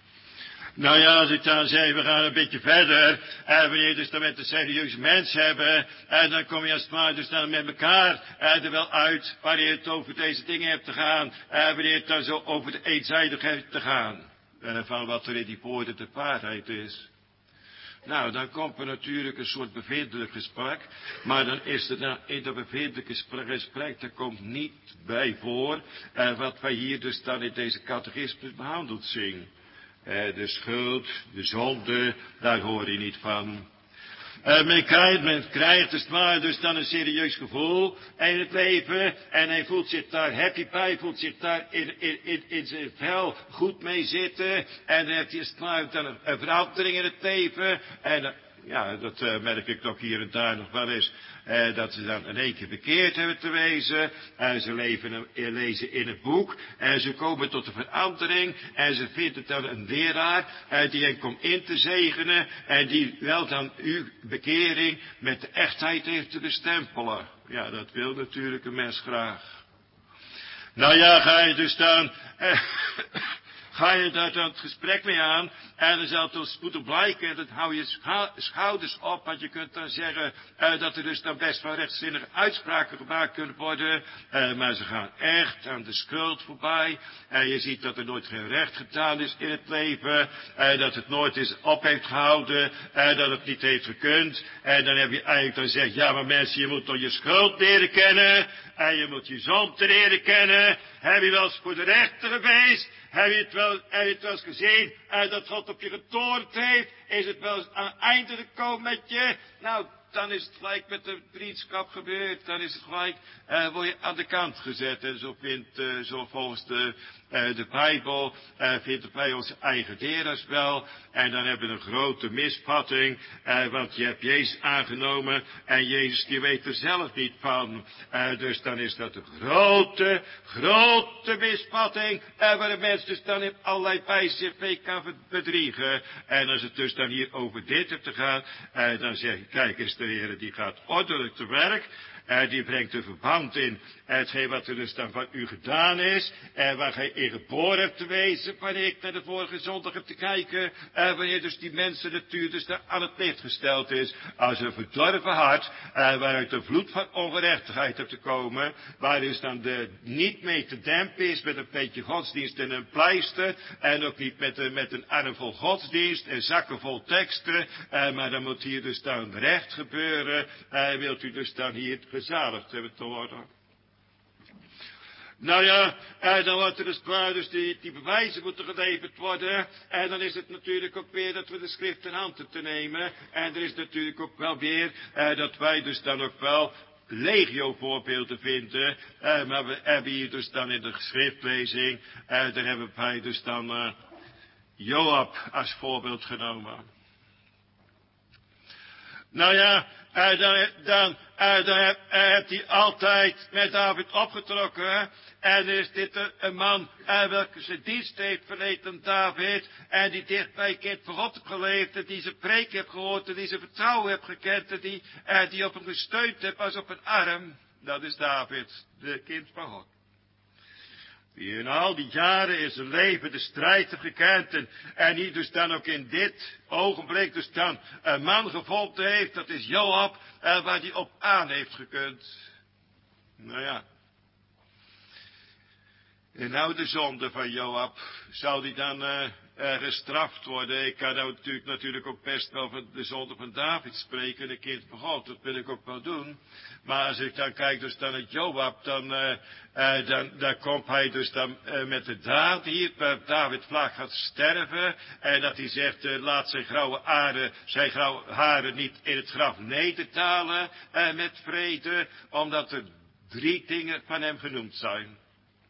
Nou ja, als ik dan zeg, we gaan een beetje verder, wanneer je dus dan met een serieuze mens hebben, dan kom je als het ware dus dan met elkaar er wel uit, wanneer je het over deze dingen hebt te gaan, wanneer het dan zo over de eenzijdigheid hebt te gaan, van wat er in die woorden de waarheid is. Nou, dan komt er natuurlijk een soort bevindelijk gesprek, maar dan is er dan in dat bevindelijke gesprek, daar komt niet bij voor, wat wij hier dus dan in deze catechismus behandeld zien. De schuld, de zonde, daar hoor je niet van. Men krijgt dus dan een serieus gevoel in het leven. En hij voelt zich daar happy bij, voelt zich daar in zijn vel goed mee zitten. En dan heeft hij dan een verandering in het leven. En ja, dat merk ik toch hier en daar nog wel eens. Dat ze dan in één keer bekeerd hebben te wezen. Ze lezen in het boek. En ze komen tot de verandering. En ze vinden dan een leraar. Die hen komt in te zegenen. En die wel dan uw bekering met de echtheid heeft te bestempelen. Ja, dat wil natuurlijk een mens graag. Nou ja, ga je dus dan... Ga je daar dan het gesprek mee aan, en dan zal het ons moeten blijken, dat hou je schouders op, want je kunt dan zeggen dat er dus dan best wel rechtzinnige uitspraken gemaakt kunnen worden, maar ze gaan echt aan de schuld voorbij, en je ziet dat er nooit geen recht gedaan is in het leven, dat het nooit eens op heeft gehouden, dat het niet heeft gekund, en dan heb je eigenlijk dan gezegd, ja maar mensen, je moet toch je schuld leren kennen, en je moet je zonde leren kennen, heb je wel eens voor de rechter geweest? Heb je het wel eens gezien dat God op je getoornd heeft? Is het wel eens aan het einde gekomen met je? Nou, dan is het gelijk met de vriendschap gebeurd. Dan is het gelijk, word je aan de kant gezet. En zo volgens de Bijbel, vindt het bij onze eigen leraars wel. En dan hebben we een grote misvatting. Want je hebt Jezus aangenomen. En Jezus die weet er zelf niet van. Dus dan is dat een grote misvatting. Waar de mens dus dan in allerlei wijze zich mee kan bedriegen. En als het dus dan hier over dit hebt te gaan. Dan zeg ik, kijk eens, de Heer die gaat ordelijk te werk. Die brengt een verband in hetgeen wat er dus dan van u gedaan is. Waar gij in geboren hebt te wezen. Wanneer ik naar de vorige zondag heb te kijken. Wanneer dus die mensennatuur dus daar aan het licht gesteld is. Als een verdorven hart. Waaruit een vloed van ongerechtigheid hebt te komen. Waar dus dan niet mee te dempen is met een beetje godsdienst en een pleister. En ook niet met een arm vol godsdienst en zakken vol teksten. Maar dan moet hier dus dan recht gebeuren. Wilt u dus dan hier gezaligd hebben te worden. Nou ja, dan wordt er dus klaar, dus die bewijzen moeten geleverd worden. En dan is het natuurlijk ook weer dat we de schrift in handen te nemen. En er is natuurlijk ook wel weer dat wij dus dan ook wel legio voorbeelden vinden. Maar we hebben hier dus dan in de schriftlezing, daar hebben wij dus dan Joab als voorbeeld genomen. Nou ja, dan heeft hij altijd met David opgetrokken. En is dit een man welke zijn dienst heeft verleend aan David. En die dicht bij kind van God heeft geleefd. En die zijn preek heeft gehoord. En die zijn vertrouwen heeft gekend. En die op hem gesteund heeft als op een arm. Dat is David, de kind van God. Die in al die jaren in zijn leven de strijd heeft gekend. En die dus dan ook in dit ogenblik dus dan een man gevonden heeft. Dat is Joab. Waar die op aan heeft gekund. Nou ja. En nou de zonde van Joab, zou die dan gestraft worden? Ik kan nou natuurlijk ook best wel van de zonde van David spreken, de kind van God, dat wil ik ook wel doen. Maar als ik dan kijk dus dan naar Joab, dan komt hij dus dan met de daad hier, waar David vlak gaat sterven, en dat hij zegt, laat zijn grauwe haren niet in het graf nedertalen met vrede, omdat er 3 dingen van hem genoemd zijn.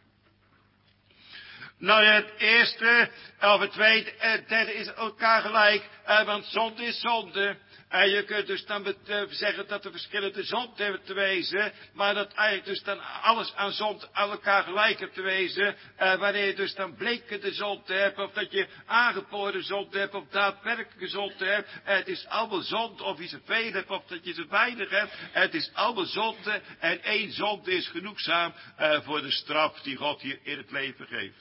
Nou ja, het eerste, of het tweede, het derde is elkaar gelijk, want zonde is zonde. En je kunt dus dan zeggen dat er verschillende zonden hebben te wezen, maar dat eigenlijk dus dan alles aan zonde aan elkaar gelijk hebt te wezen, wanneer je dus dan blinkende zonde hebt, of dat je aangeboren zonde hebt, of daadwerkelijke zonde hebt. Het is allemaal zonde, of je ze veel hebt, of dat je ze weinig hebt. Het is allemaal zonde, en 1 zonde is genoegzaam voor de straf die God hier in het leven geeft.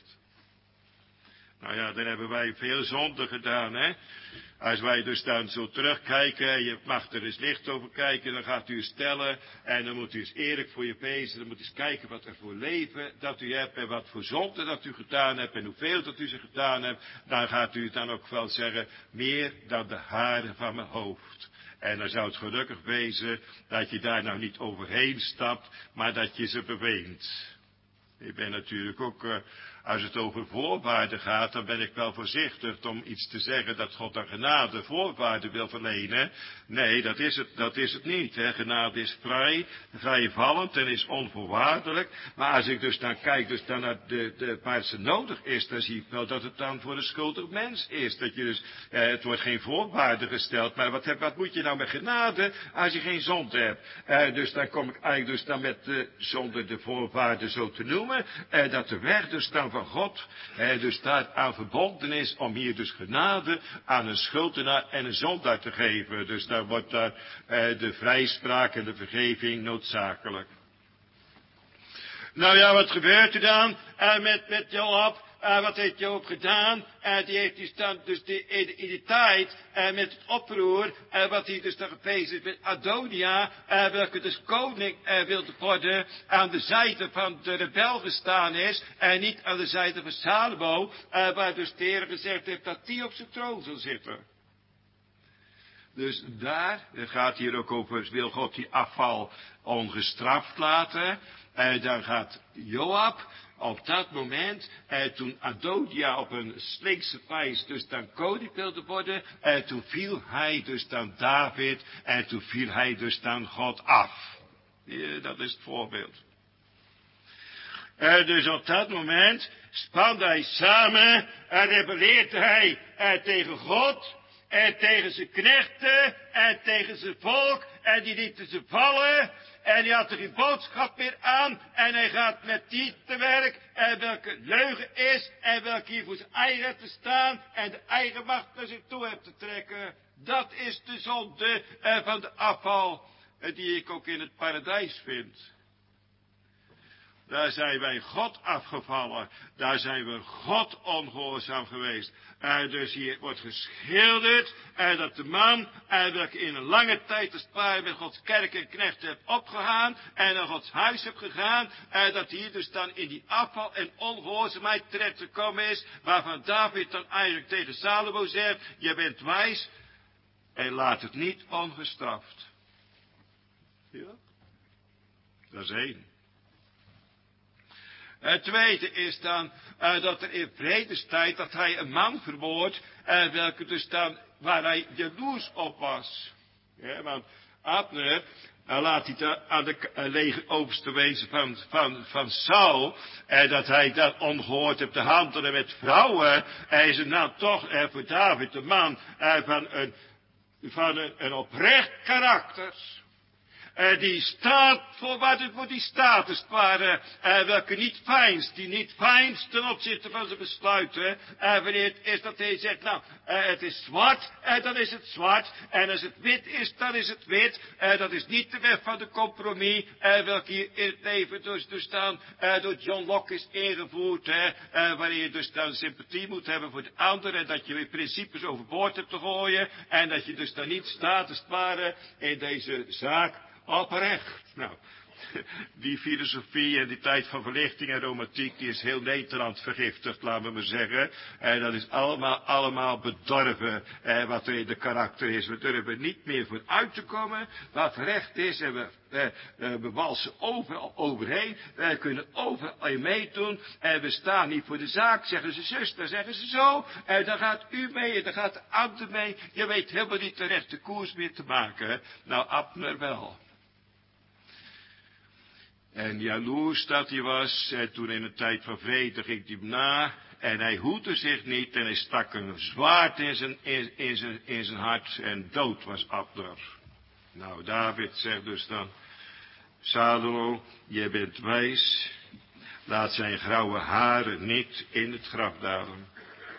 Nou ja, dan hebben wij veel zonde gedaan, hè. Als wij dus dan zo terugkijken, je mag er eens licht over kijken, dan gaat u stellen, en dan moet u eens eerlijk voor je wezen, dan moet u eens kijken wat er voor leven dat u hebt, en wat voor zonde dat u gedaan hebt, en hoeveel dat u ze gedaan hebt, dan gaat u dan ook wel zeggen, meer dan de haren van mijn hoofd. En dan zou het gelukkig wezen dat je daar nou niet overheen stapt, maar dat je ze beweent. Ik ben natuurlijk ook, als het over voorwaarden gaat, dan ben ik wel voorzichtig om iets te zeggen dat God aan genade voorwaarden wil verlenen. Nee, dat is het niet. Hè. Genade is vrijvallend en is onvoorwaardelijk. Maar als ik dus dan kijk dus dan naar waar het nodig is, dan zie ik wel dat het dan voor een schuldig mens is. Dat je dus, het wordt geen voorwaarde gesteld, maar wat moet je nou met genade als je geen zonde hebt? Dus dan kom ik eigenlijk dus dan met zonder de voorwaarden zo te noemen, dat de weg dus dan van God, dus daar aan verbonden is om hier dus genade aan een schuldenaar en een zondaar te geven. Dus daar wordt daar de vrijspraak en de vergeving noodzakelijk. Nou ja, wat gebeurt er dan met Joab? Wat heeft Joab gedaan? Die heeft dus dan dus in de tijd met het oproer, wat hij dus dan geprezen is met Adonia, welke dus koning wilde worden, aan de zijde van de rebel gestaan is, en niet aan de zijde van Salomo, waar dus de Heer gezegd heeft dat die op zijn troon zal zitten. Dus daar, het gaat hier ook over, wil God die afval ongestraft laten. Dan gaat Joab op dat moment, toen Adonia op een slinkse wijze dus dan koning wilde worden, toen viel hij dus dan David, en toen viel hij dus dan God af. Dat is het voorbeeld. Dus op dat moment spande hij samen en rebelleerde hij tegen God, en tegen zijn knechten, en tegen zijn volk, en die lieten ze vallen, en hij had er geen boodschap meer aan, en hij gaat met die te werk, en welke leugen is, en welke hier voor zijn eigen heeft te staan, en de eigen macht naar zich toe heeft te trekken. Dat is de zonde van de afval, die ik ook in het paradijs vind. Daar zijn wij God afgevallen. Daar zijn we God ongehoorzaam geweest. Dus hier wordt geschilderd dat de man, welke in een lange tijd te sparen met Gods kerk en knecht heeft opgegaan, en naar Gods huis heeft gegaan, dat hier dus dan in die afval en ongehoorzaamheid terecht gekomen is, waarvan David dan eigenlijk tegen Salomo zegt, je bent wijs en laat het niet ongestraft. Ja? Dat is 1. Het tweede is dan dat er in vredestijd dat hij een man vermoordt, welke dus dan, waar hij jaloers op was. Ja, want Abner laat hij aan de legeroverste wezen van Saul, dat hij dat ongehoord heeft te handelen met vrouwen, hij is nou toch voor David de man van een oprecht karakter. Die staat voor wat het voor die status waren, welke niet veinst, die niet veinst ten opzichte van zijn besluiten. Wanneer het is dat hij zegt, nou, het is zwart, dan is het zwart. En als het wit is, dan is het wit. Dat is niet de weg van de compromis, welke hier in het leven dus dan door John Locke is ingevoerd. Wanneer je dus dan sympathie moet hebben voor de ander, en dat je weer principes overboord hebt te gooien. En dat je dus dan niet staat als het ware in deze zaak oprecht. Nou, Die filosofie en die tijd van verlichting en romantiek, die is heel Nederland vergiftigd, laten we maar zeggen. En dat is allemaal bedorven, wat er in de karakter is. We durven niet meer vooruit te komen, wat recht is. En we walsen overheen. We kunnen overal meedoen. En we staan niet voor de zaak, zeggen ze zus, dan zeggen ze zo. En dan gaat u mee en dan gaat de ander mee. Je weet helemaal niet de rechte koers meer te maken. Nou, Abner wel. En jaloers dat hij was, en toen in een tijd van vrede ging hij hem na, en hij hoedde zich niet, en hij stak een zwaard in zijn hart, en dood was Abner. Nou, David zegt dus dan, Salomo, je bent wijs, laat zijn grauwe haren niet in het graf dalen.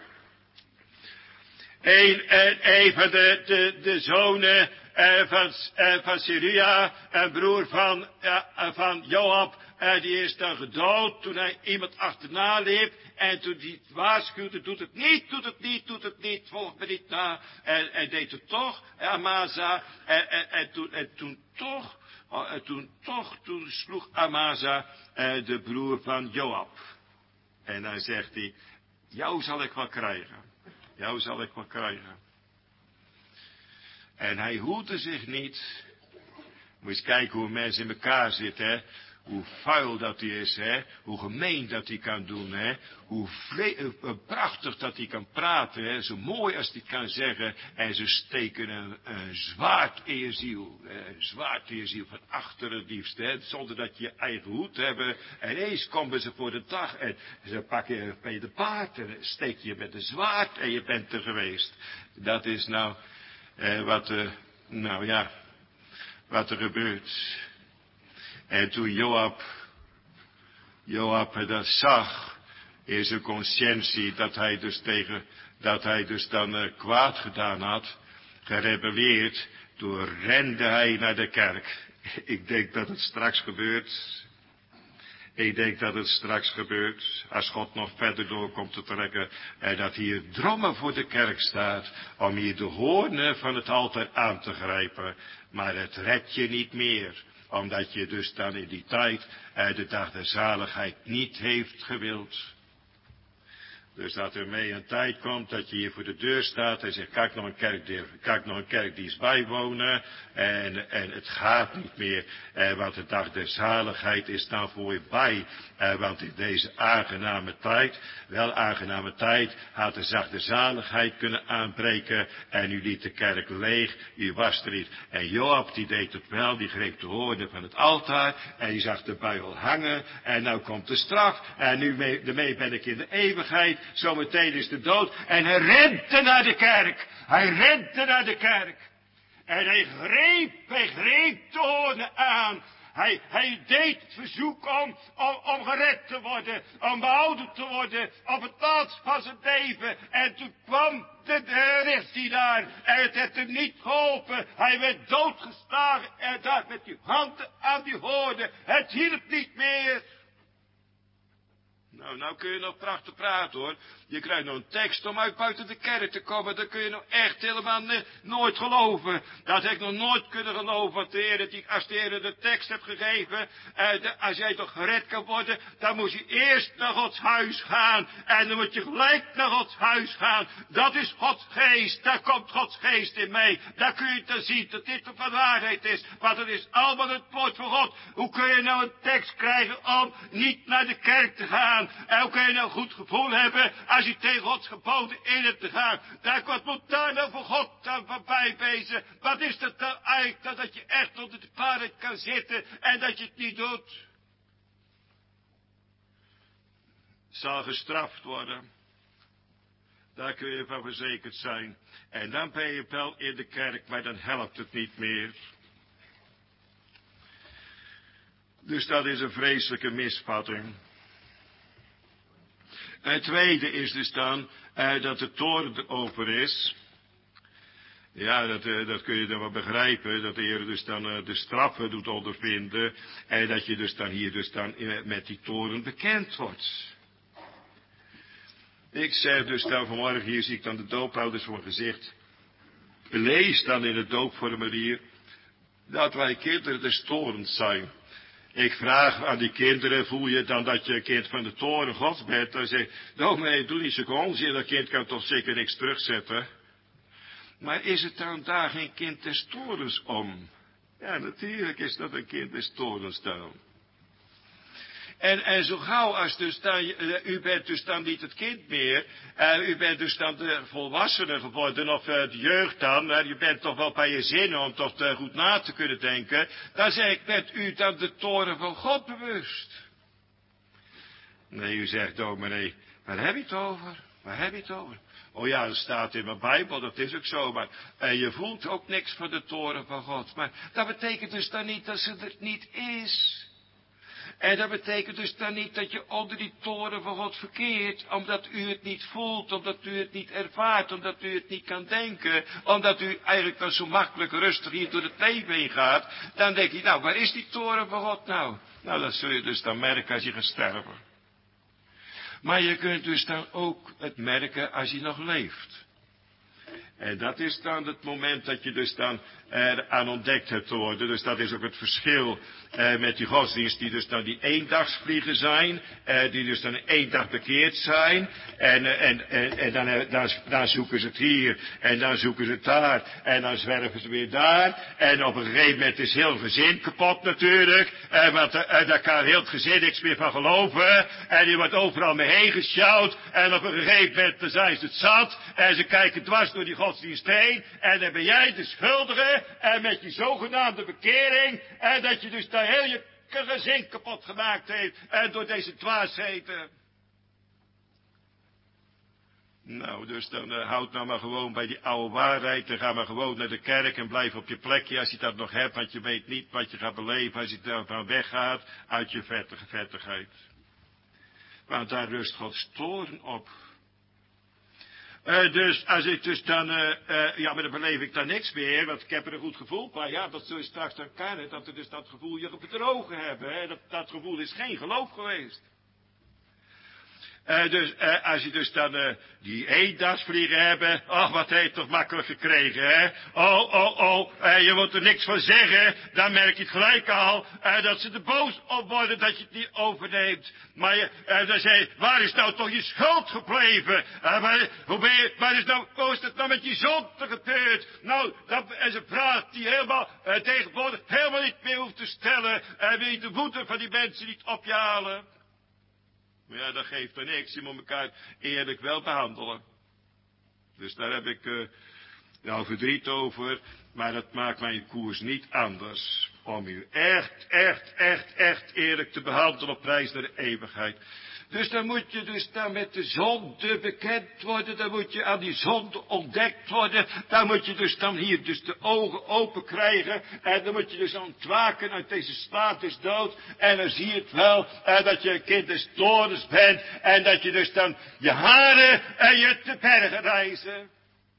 Een van de zonen van Seruia, een broer van Joab, die is dan gedood toen hij iemand achterna liep. En toen die waarschuwde, doet het niet, volg me niet na. En deed het toch, Amasa. Toen sloeg Amasa de broer van Joab. En dan zegt hij, jou zal ik wel krijgen. En hij hoedde zich niet. Moet eens kijken hoe mensen in elkaar zitten, hè. Hoe vuil dat hij is, hè. Hoe gemeen dat hij kan doen, hè. Hoe prachtig dat hij kan praten, hè. Zo mooi als hij kan zeggen. En ze steken een zwaard in je ziel. Een zwaard in je ziel van achteren liefst, hè. Zonder dat je je eigen hoed hebben. En eens komen ze voor de dag en ze pakken je bij de paard. En steek je met een zwaard en je bent er geweest. Dat is nou wat er gebeurt. En toen Joab dat zag in zijn conscientie, dat hij dus dan kwaad gedaan had, gerebelleerd, toen rende hij naar de kerk. Ik denk dat het straks gebeurt. Als God nog verder door komt te trekken. En dat hier drommen voor de kerk staat. Om hier de hoornen van het altaar aan te grijpen. Maar het redt je niet meer. Omdat je dus dan in die tijd de dag der zaligheid niet heeft gewild. Dus dat er mee een tijd komt dat je hier voor de deur staat en zegt, kan ik nog een kerkdienst bijwonen? En het gaat niet meer, want de dag der zaligheid is nou voorbij. Want in deze aangename tijd, had de zachte zaligheid kunnen aanbreken. En u liet de kerk leeg, u was er niet. En Joab die deed het wel, die greep de hoornen van het altaar. En die zag de buil hangen. En nou komt de straf. En nu daarmee ben ik in de eeuwigheid. Zometeen is de dood. En hij rente naar de kerk. En hij greep de hoornen aan. Hij deed het verzoek om gered te worden. Om behouden te worden op het laatst van zijn leven. En toen kwam de rechtsdienaar. En het heeft hem niet geholpen. Hij werd doodgeslagen. En daar met die handen aan die hoornen. Het hielp niet meer. Nou kun je nog prachtig praten hoor. Je krijgt nog een tekst om uit buiten de kerk te komen. Dat kun je nog echt helemaal nooit geloven. Dat heb ik nog nooit kunnen geloven. Als de Heer de tekst heeft gegeven. Als jij toch gered kan worden. Dan moet je eerst naar Gods huis gaan. En dan moet je gelijk naar Gods huis gaan. Dat is Gods geest. Daar komt Gods geest in mee. Daar kun je dan zien dat dit van waarheid is. Want het is allemaal het woord van God. Hoe kun je nou een tekst krijgen om niet naar de kerk te gaan? En hoe kun je nou een goed gevoel hebben als je tegen Gods geboden in hebt te gaan? Wat moet daar nou voor God dan voorbij wezen? Wat is dat nou eigenlijk dat je echt onder de waarheid kan zitten en dat je het niet doet? Zal gestraft worden. Daar kun je van verzekerd zijn. En dan ben je wel in de kerk, maar dan helpt het niet meer. Dus dat is een vreselijke misvatting. Het tweede is dus dan dat de toren over is. Ja, dat kun je dan wel begrijpen. Dat de Heer dus dan de straffen doet ondervinden. En dat je dus dan hier dus dan met die toren bekend wordt. Ik zeg dus dan vanmorgen, hier zie ik dan de doophouders voor gezicht. Lees dan in het doopformulier dat wij kinderen des torens zijn. Ik vraag aan die kinderen, voel je dan dat je een kind van de toren Gods bent? Dan zeg ik, dominee, doe niet zo onzin, dat kind kan toch zeker niks terugzetten. Maar is het dan daar geen kind des torens om? Ja, natuurlijk is dat een kind des torens dan. En zo gauw als dus dan, u bent dus dan niet het kind meer, u bent dus dan de volwassene geworden, of de jeugd dan, maar je bent toch wel bij je zinnen om toch goed na te kunnen denken, dan zeg ik, bent u dan de toren van God bewust? Nee, u zegt, dominee, waar heb je het over? Waar heb je het over? Oh ja, dat staat in mijn Bijbel, dat is ook zo, maar je voelt ook niks van de toren van God. Maar dat betekent dus dan niet dat ze er niet is. En dat betekent dus dan niet dat je onder die toren van God verkeert, omdat u het niet voelt, omdat u het niet ervaart, omdat u het niet kan denken, omdat u eigenlijk dan zo makkelijk rustig hier door het leven heen gaat. Dan denk je, nou, waar is die toren van God nou? Nou, dat zul je dus dan merken als je gaat sterven. Maar je kunt dus dan ook het merken als je nog leeft. En dat is dan het moment dat je dus dan aan ontdekt hebt te worden. Dus dat is ook het verschil met die godsdienst die dus dan die eendagsvliegen zijn. Die dus dan 1 dag bekeerd zijn. En dan zoeken ze het hier. En dan zoeken ze het daar. En dan zwerven ze weer daar. En op een gegeven moment is heel het gezin kapot natuurlijk. Want daar kan heel het gezin niks meer van geloven. En die wordt overal mee heen gesjouwd. En op een gegeven moment dan zijn ze het zat. En ze kijken dwars door die godsdienst heen. En dan ben jij de schuldige. En met je zogenaamde bekering. En dat je dus daar heel je gezin kapot gemaakt heeft. En door deze dwaasheden. Nou, dus dan houd nou maar gewoon bij die oude waarheid. Dan ga maar gewoon naar de kerk en blijf op je plekje als je dat nog hebt. Want je weet niet wat je gaat beleven als je daar van weggaat uit je vettigheid. Want daar rust Gods toorn op. Dus als ik dus dan, ja, maar dan beleef ik dan niks meer, want ik heb er een goed gevoel bij. Ja, dat zul je straks dan kennen, dat we dus dat gevoel je bedrogen hebben. Hè? Dat gevoel is geen geloof geweest. Dus als je dus dan die eendagsvliegen hebben, ach, wat heeft toch makkelijk gekregen, hè? Je moet er niks van zeggen, dan merk je het gelijk al, dat ze er boos op worden dat je het niet overneemt. Maar dan zeg je, waar is nou toch je schuld gebleven? Waar is nou, hoe is het nou met je zonde gebeurd? Nou, en ze praat die helemaal tegenwoordig helemaal niet meer hoeft te stellen, en wil je de woede van die mensen niet op je halen? Maar ja, dat geeft er niks. Je moet elkaar eerlijk wel behandelen. Dus daar heb ik nou verdriet over. Maar dat maakt mijn koers niet anders. Om u echt eerlijk te behandelen op prijs naar de eeuwigheid. Dus dan moet je dus dan met de zonde bekend worden. Dan moet je aan die zonde ontdekt worden. Dan moet je dus dan hier dus de ogen open krijgen. En dan moet je dus ontwaken uit deze slaap des dood. En dan zie je het wel. Dat je een kind des torens bent. En dat je dus dan je haren en je te bergen reizen.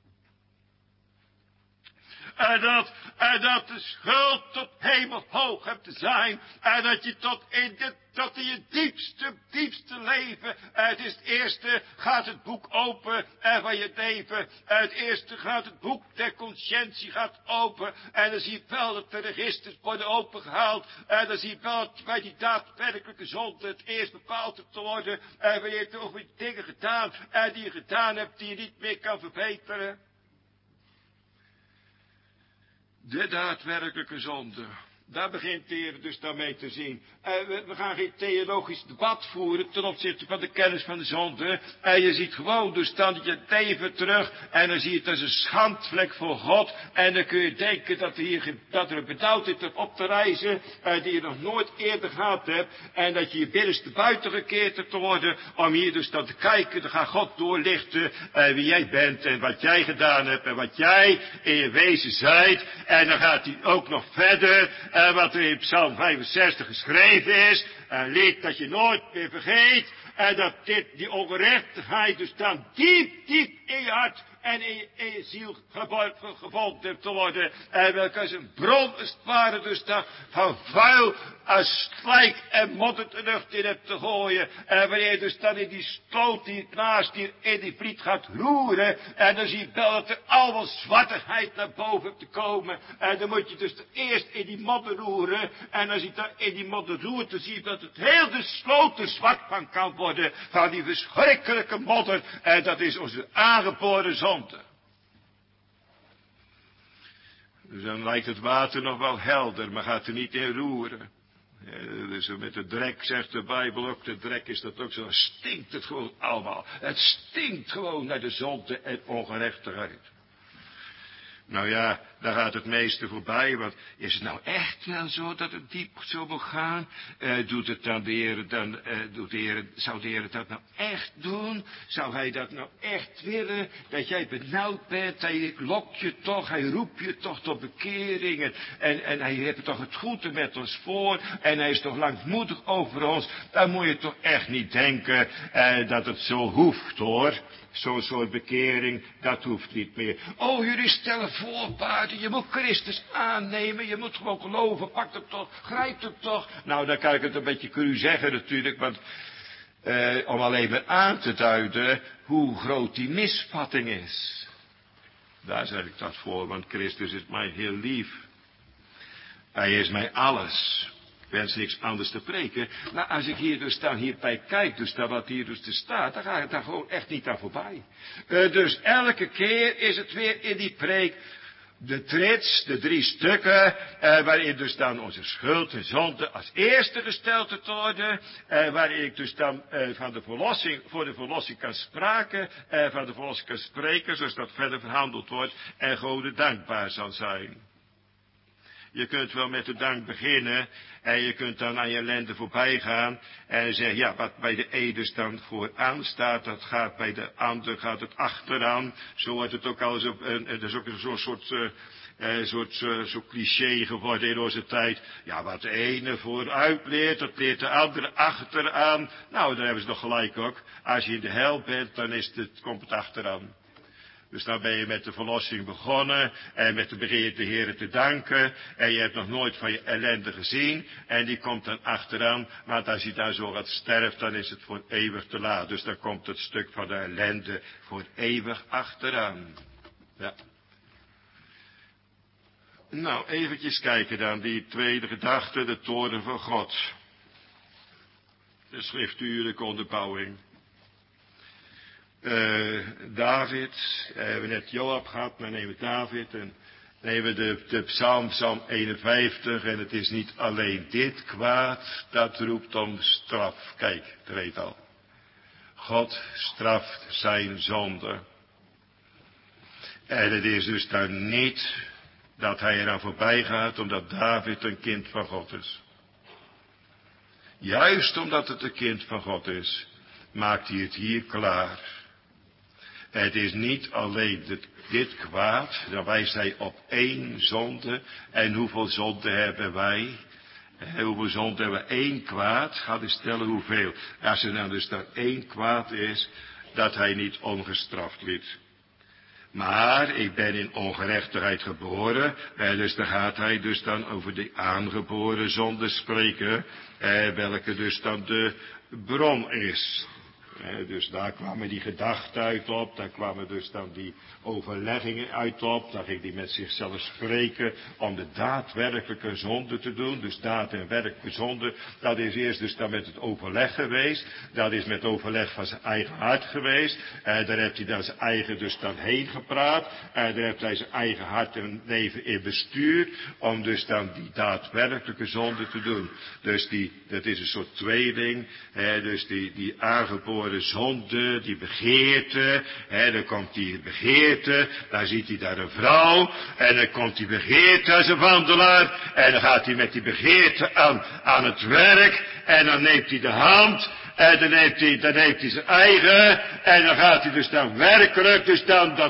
En dat de schuld tot hemelhoog hebt te zijn. En dat je tot in je diepste leven. Het is het eerste gaat het boek open van je leven. Het eerste gaat het boek der conscientie gaat open. En dan zie je wel dat de registers worden opengehaald. En dan zie je wel dat bij die daadwerkelijke zonde het eerst bepaald hebt te worden. En je hebt over dingen gedaan. En die je gedaan hebt die je niet meer kan verbeteren. De daadwerkelijke zonde. Daar begint de Heer dus daarmee te zien. We gaan geen theologisch debat voeren ten opzichte van de kennis van de zonde. En je ziet gewoon dus dan je leven terug. En dan zie je het als een schandvlek voor God. En dan kun je denken dat er een benauwdheid op te reizen. Die je nog nooit eerder gehad hebt. En dat je je binnenste buiten gekeerd hebt te worden. Om hier dus dan te kijken. Dan gaat God doorlichten wie jij bent. En wat jij gedaan hebt. En wat jij in je wezen zijt. En dan gaat hij ook nog verder. Wat er in Psalm 65 geschreven is. Een lied dat je nooit meer vergeet. En dat die ongerechtigheid dus dan diep in je hart en in je ziel gevormd hebt te worden. En welke als een bron is het ware dus daar van vuil als slijk en modder de lucht in hebt te gooien. En wanneer je dus dan in die sloot die naast hier in die vliet gaat roeren. En dan zie je wel dat er allemaal zwartigheid naar boven hebt te komen. En dan moet je dus eerst in die modder roeren. En als je dan in die modder roert, dan zie je dat het heel de sloot er zwart van kan worden. Van die verschrikkelijke modder. En dat is onze aangeboren zonde. Dus dan lijkt het water nog wel helder, maar gaat er niet in roeren. Dus met de drek zegt de Bijbel ook, de drek is dat ook zo, dan stinkt het gewoon allemaal. Het stinkt gewoon naar de zonde en ongerechtigheid. Nou ja, daar gaat het meeste voorbij, want is het nou echt wel zo dat het diep zo wil gaan? Doet het dan de Heer, zou de Heer dat nou echt doen? Zou hij dat nou echt willen? Dat jij benauwd bent, hij lokt je toch, hij roept je toch tot bekering. En hij heeft toch het goede met ons voor. En hij is toch langmoedig over ons. Dan moet je toch echt niet denken dat het zo hoeft, hoor. Zo'n soort bekering, dat hoeft niet meer. Oh, jullie stellen voorwaarden. Je moet Christus aannemen. Je moet gewoon geloven. Pak het toch. Grijp het toch. Nou, dan kan ik het een beetje cru zeggen natuurlijk. Want om alleen maar aan te duiden hoe groot die misvatting is. Daar zeg ik dat voor. Want Christus is mij heel lief. Hij is mij alles. Ik wens niks anders te preken. Maar als ik hier dus dan hierbij kijk, dus dat wat hier dus te staat, dan ga ik daar gewoon echt niet aan voorbij. Dus elke keer is het weer in die preek de trits, de 3 stukken, waarin dus dan onze schuld en zonde als eerste gesteld te worden, waarin ik dus dan voor de verlossing kan spreken, zoals dat verder verhandeld wordt, en gewoon dankbaar zal zijn. Je kunt wel met de dank beginnen en je kunt dan aan je ellende voorbij gaan en zeggen, ja, wat bij de een dus dan vooraan staat, dat gaat bij de ander, gaat het achteraan. Zo wordt het ook al zo, dat is ook zo'n soort cliché geworden in onze tijd. Ja, wat de ene vooruit leert, dat leert de andere achteraan. Nou, dan hebben ze nog gelijk ook. Als je in de hel bent, dan komt het achteraan. Dus dan ben je met de verlossing begonnen en met de begeerte Heer te danken. En je hebt nog nooit van je ellende gezien. En die komt dan achteraan. Want als je daar zo gaat sterft, dan is het voor eeuwig te laat. Dus dan komt het stuk van de ellende voor eeuwig achteraan. Ja. Nou, eventjes kijken dan. Die tweede gedachte, de toorn van God. De schriftuurlijke onderbouwing. David, we hebben net Joab gehad, dan nemen we David en nemen we de psalm 51 en het is niet alleen dit kwaad, dat roept om straf. Kijk, dat weet al. God straft zijn zonde. En het is dus dan niet dat hij eraan voorbij gaat omdat David een kind van God is. Juist omdat het een kind van God is, maakt hij het hier klaar. Het is niet alleen dit kwaad, dan wijst hij op 1 zonde. En hoeveel zonde hebben wij? Hoeveel zonde hebben we? 1 kwaad. Ga dus stellen hoeveel. Als er nou dus dan 1 kwaad is, dat hij niet ongestraft liet. Maar ik ben in ongerechtigheid geboren. Dus dan gaat hij dus dan over de aangeboren zonde spreken. Welke dus dan de bron is. Dus daar kwamen die gedachten uit op, daar kwamen dus dan die overleggingen uit op, daar ging die met zichzelf spreken om de daadwerkelijke zonde te doen. Dus daad en werkelijke zonde, dat is eerst dus dan met het overleg geweest, dat is met overleg van zijn eigen hart geweest, daar heeft hij dan zijn eigen dus dan heen gepraat, daar heeft hij zijn eigen hart en leven in bestuurd, om dus dan die daadwerkelijke zonde te doen. Dus dat is een soort tweeling, dus die aangeboren zonde, die begeerte, dan komt die begeerte, dan ziet hij daar een vrouw, en dan komt die begeerte als een wandelaar, en dan gaat hij met die begeerte aan het werk, en dan neemt hij de hand, en dan neemt hij zijn eigen, en dan gaat hij dus dan werkelijk, dus dan dat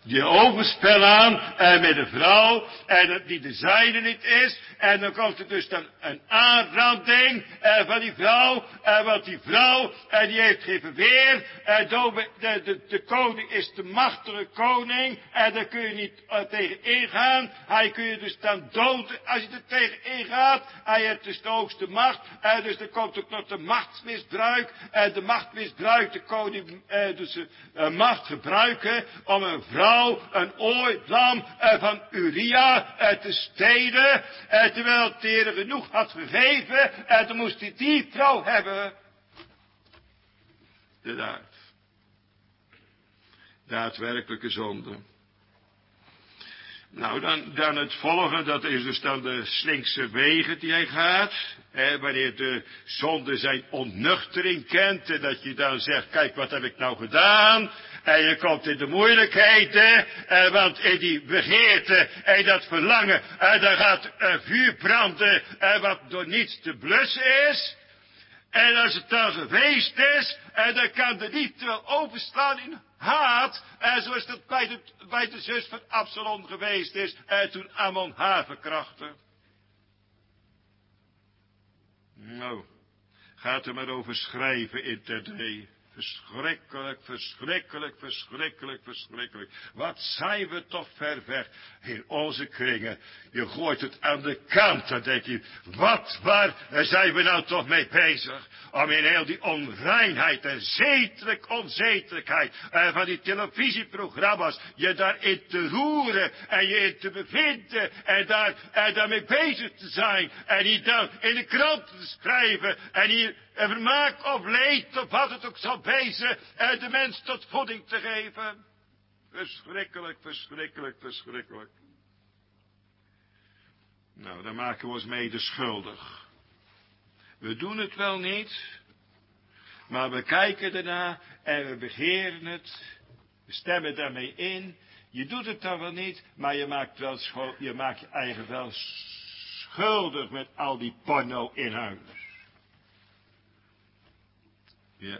die overspel aan met een vrouw die de zijne niet is. En dan komt er dus dan een aanranding van die vrouw. Want die vrouw die heeft geen verweer. De koning is de machtige koning. En daar kun je niet tegen ingaan. Hij kun je dus dan doden als je er tegen ingaat. Hij heeft dus de hoogste macht. Dus er komt ook nog de machtsmisbruik. De machtmisbruik, de koning dus macht gebruiken om een vrouw, een ooilam van Uria te stelen. Terwijl het de Heer genoeg had gegeven. Dan moest hij die vrouw hebben. De daadwerkelijke zonde. Nou, dan het volgende, dat is dus dan de slinkse wegen die hij gaat. Wanneer de zonde zijn ontnuchtering kent. En dat je dan zegt, kijk wat heb ik nou gedaan. En je komt in de moeilijkheden. Want in die begeerte en dat verlangen. Daar gaat vuur branden. Wat door niets te blussen is. En als het dan geweest is, dan kan de liefde overslaan in haat. Zoals dat bij de zus van Absalom geweest is, toen Ammon haar verkrachtte. Nou, gaat er maar over schrijven in Terdee. Verschrikkelijk, verschrikkelijk, verschrikkelijk, verschrikkelijk. Wat zijn we toch ver weg in onze kringen. Je gooit het aan de kant, dan denk je, waar zijn we nou toch mee bezig? Om in heel die onreinheid en onzedelijkheid van die televisieprogramma's je daarin te roeren en je in te bevinden en daarmee bezig te zijn en die dan in de krant te schrijven en hier vermaak of leed of wat het ook zal wezen de mens tot voeding te geven. Verschrikkelijk, verschrikkelijk, verschrikkelijk. Nou, daar maken we ons mede schuldig. We doen het wel niet, maar we kijken ernaar en we begeren het. We stemmen daarmee in. Je doet het dan wel niet, maar je maakt je eigen wel schuldig met al die porno in huis. Ja.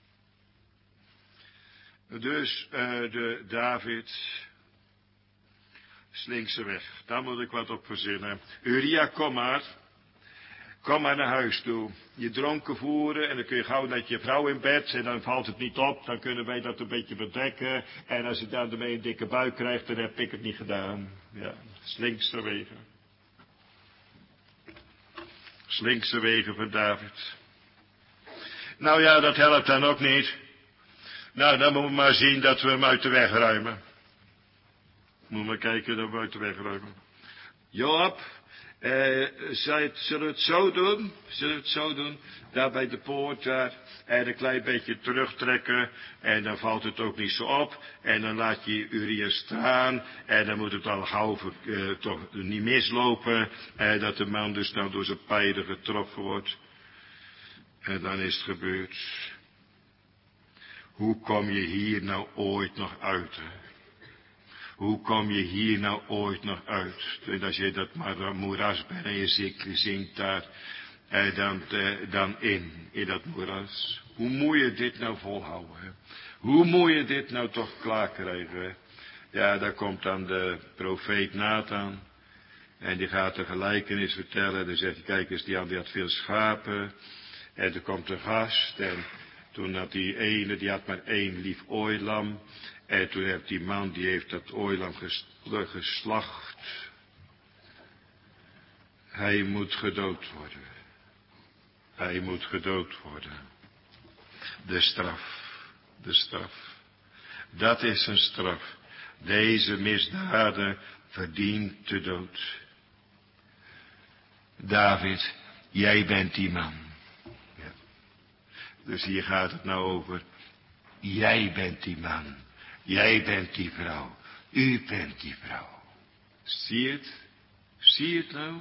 Dus de David, slinkse weg, daar moet ik wat op verzinnen. Uria, kom maar naar huis toe. Je dronken voeren en dan kun je gauw met je vrouw in bed en dan valt het niet op. Dan kunnen wij dat een beetje bedekken. En als je dan ermee een dikke buik krijgt, dan heb ik het niet gedaan. Ja, slinkse wegen. Slinkse wegen van David. Nou ja, dat helpt dan ook niet. Nou, dan moeten we maar zien dat we hem uit de weg ruimen. Moet maar kijken dat we uit de weg ruimen. Joab, zullen we het zo doen? Zullen we het zo doen? Daar bij de poort, daar. En een klein beetje terugtrekken. En dan valt het ook niet zo op. En dan laat je Uria staan. En dan moet het al gauw toch niet mislopen. Dat de man dus dan door zijn pijlen getroffen wordt. En dan is het gebeurd. Hoe kom je hier nou ooit nog uit? Hè? Hoe kom je hier nou ooit nog uit? En als je dat maar moeras bent en je zingt daar dan in dat moeras. Hoe moet je dit nou volhouden? Hè? Hoe moet je dit nou toch klaar krijgen? Hè? Ja, daar komt dan de profeet Nathan. En die gaat de gelijkenis vertellen. Dan zegt hij, kijk eens, die had veel schapen. En er komt een gast. En toen had die ene, die had maar 1 lief ooilam. En toen heeft die man, die heeft dat ooilam geslacht. Hij moet gedood worden. Hij moet gedood worden. De straf. De straf. Dat is een straf. Deze misdader verdient de dood. David, jij bent die man. Ja. Dus hier gaat het nou over. Jij bent die man. Jij bent die vrouw. U bent die vrouw. Zie je het? Zie je het nou?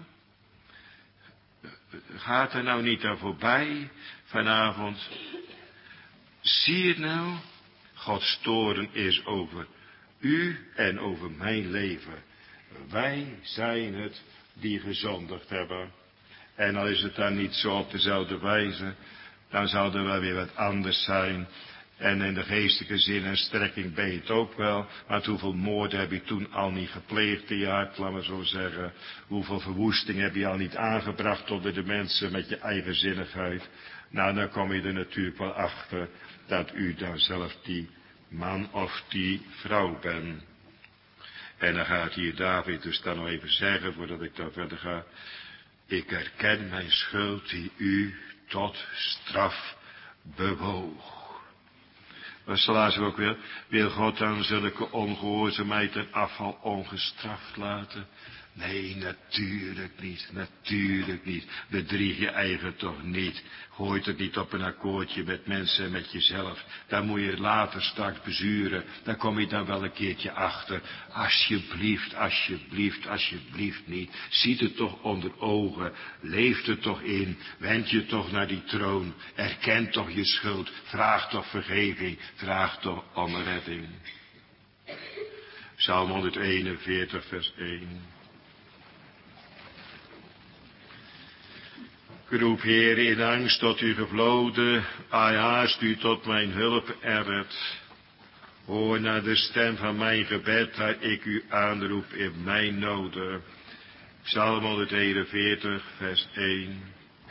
Gaat er nou niet aan voorbij vanavond? Zie je het nou? Gods toorn is over u en over mijn leven. Wij zijn het die gezondigd hebben. En al is het dan niet zo op dezelfde wijze, dan zou er wel weer wat anders zijn. En in de geestelijke zin en strekking ben je het ook wel. Maar hoeveel moorden heb je toen al niet gepleegd in je hart, laat maar zo zeggen. Hoeveel verwoesting heb je al niet aangebracht onder de mensen met je eigenzinnigheid. Nou, dan kom je er natuurlijk wel achter dat u dan zelf die man of die vrouw bent. En dan gaat hier David dus dan nog even zeggen, voordat ik daar verder ga. Ik erken mijn schuld die u tot straf bewoog. Wat lazen we ook weer? Wil God dan zulke ongehoorzaamheid en afval ongestraft laten? Nee, natuurlijk niet, natuurlijk niet. Bedrieg je eigen toch niet. Gooit het niet op een akkoordje met mensen en met jezelf. Daar moet je later straks bezuren. Daar kom je dan wel een keertje achter. Alsjeblieft, alsjeblieft, alsjeblieft niet. Ziet het toch onder ogen. Leef er toch in. Wend je toch naar die troon. Erken toch je schuld. Vraag toch vergeving. Vraag toch om redding. Psalm 141 vers 1. Ik roep, Heer, in angst tot u gevloden, haast u tot mijn hulp en red. Hoor naar de stem van mijn gebed, dat ik u aanroep in mijn noden. Psalm 141, vers 1.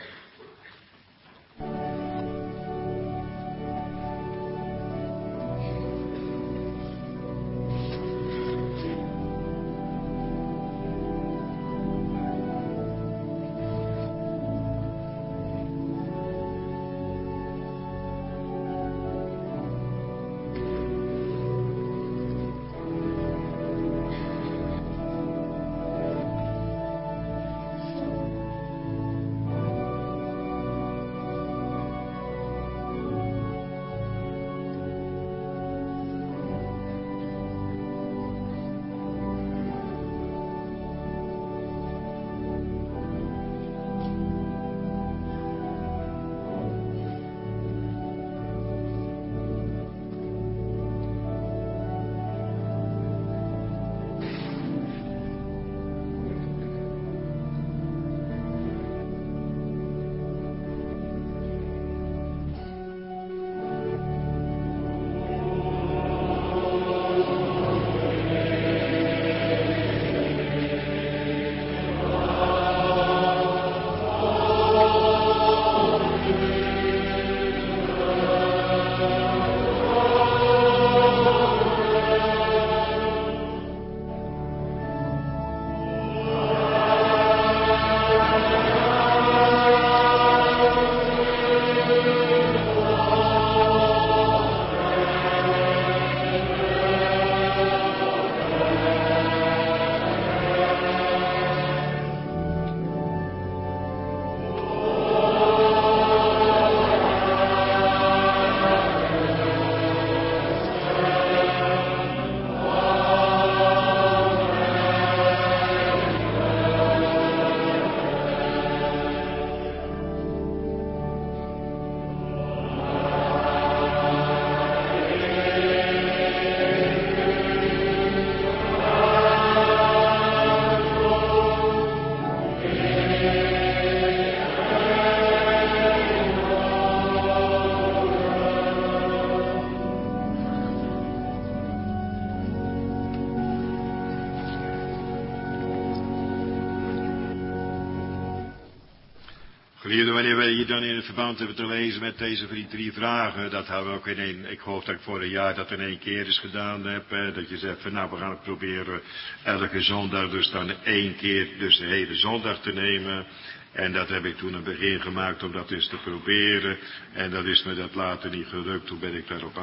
Geliefde, wanneer wij hier dan in het verband hebben te lezen met deze drie vragen, dat hebben we ook ik geloof dat ik vorig jaar dat in 1 keer eens gedaan heb, dat je zegt van nou we gaan het proberen elke zondag dus dan 1 keer dus de hele zondag te nemen. En dat heb ik toen een begin gemaakt om dat eens te proberen. En dat is me dat later niet gelukt. Toen ben ik daarop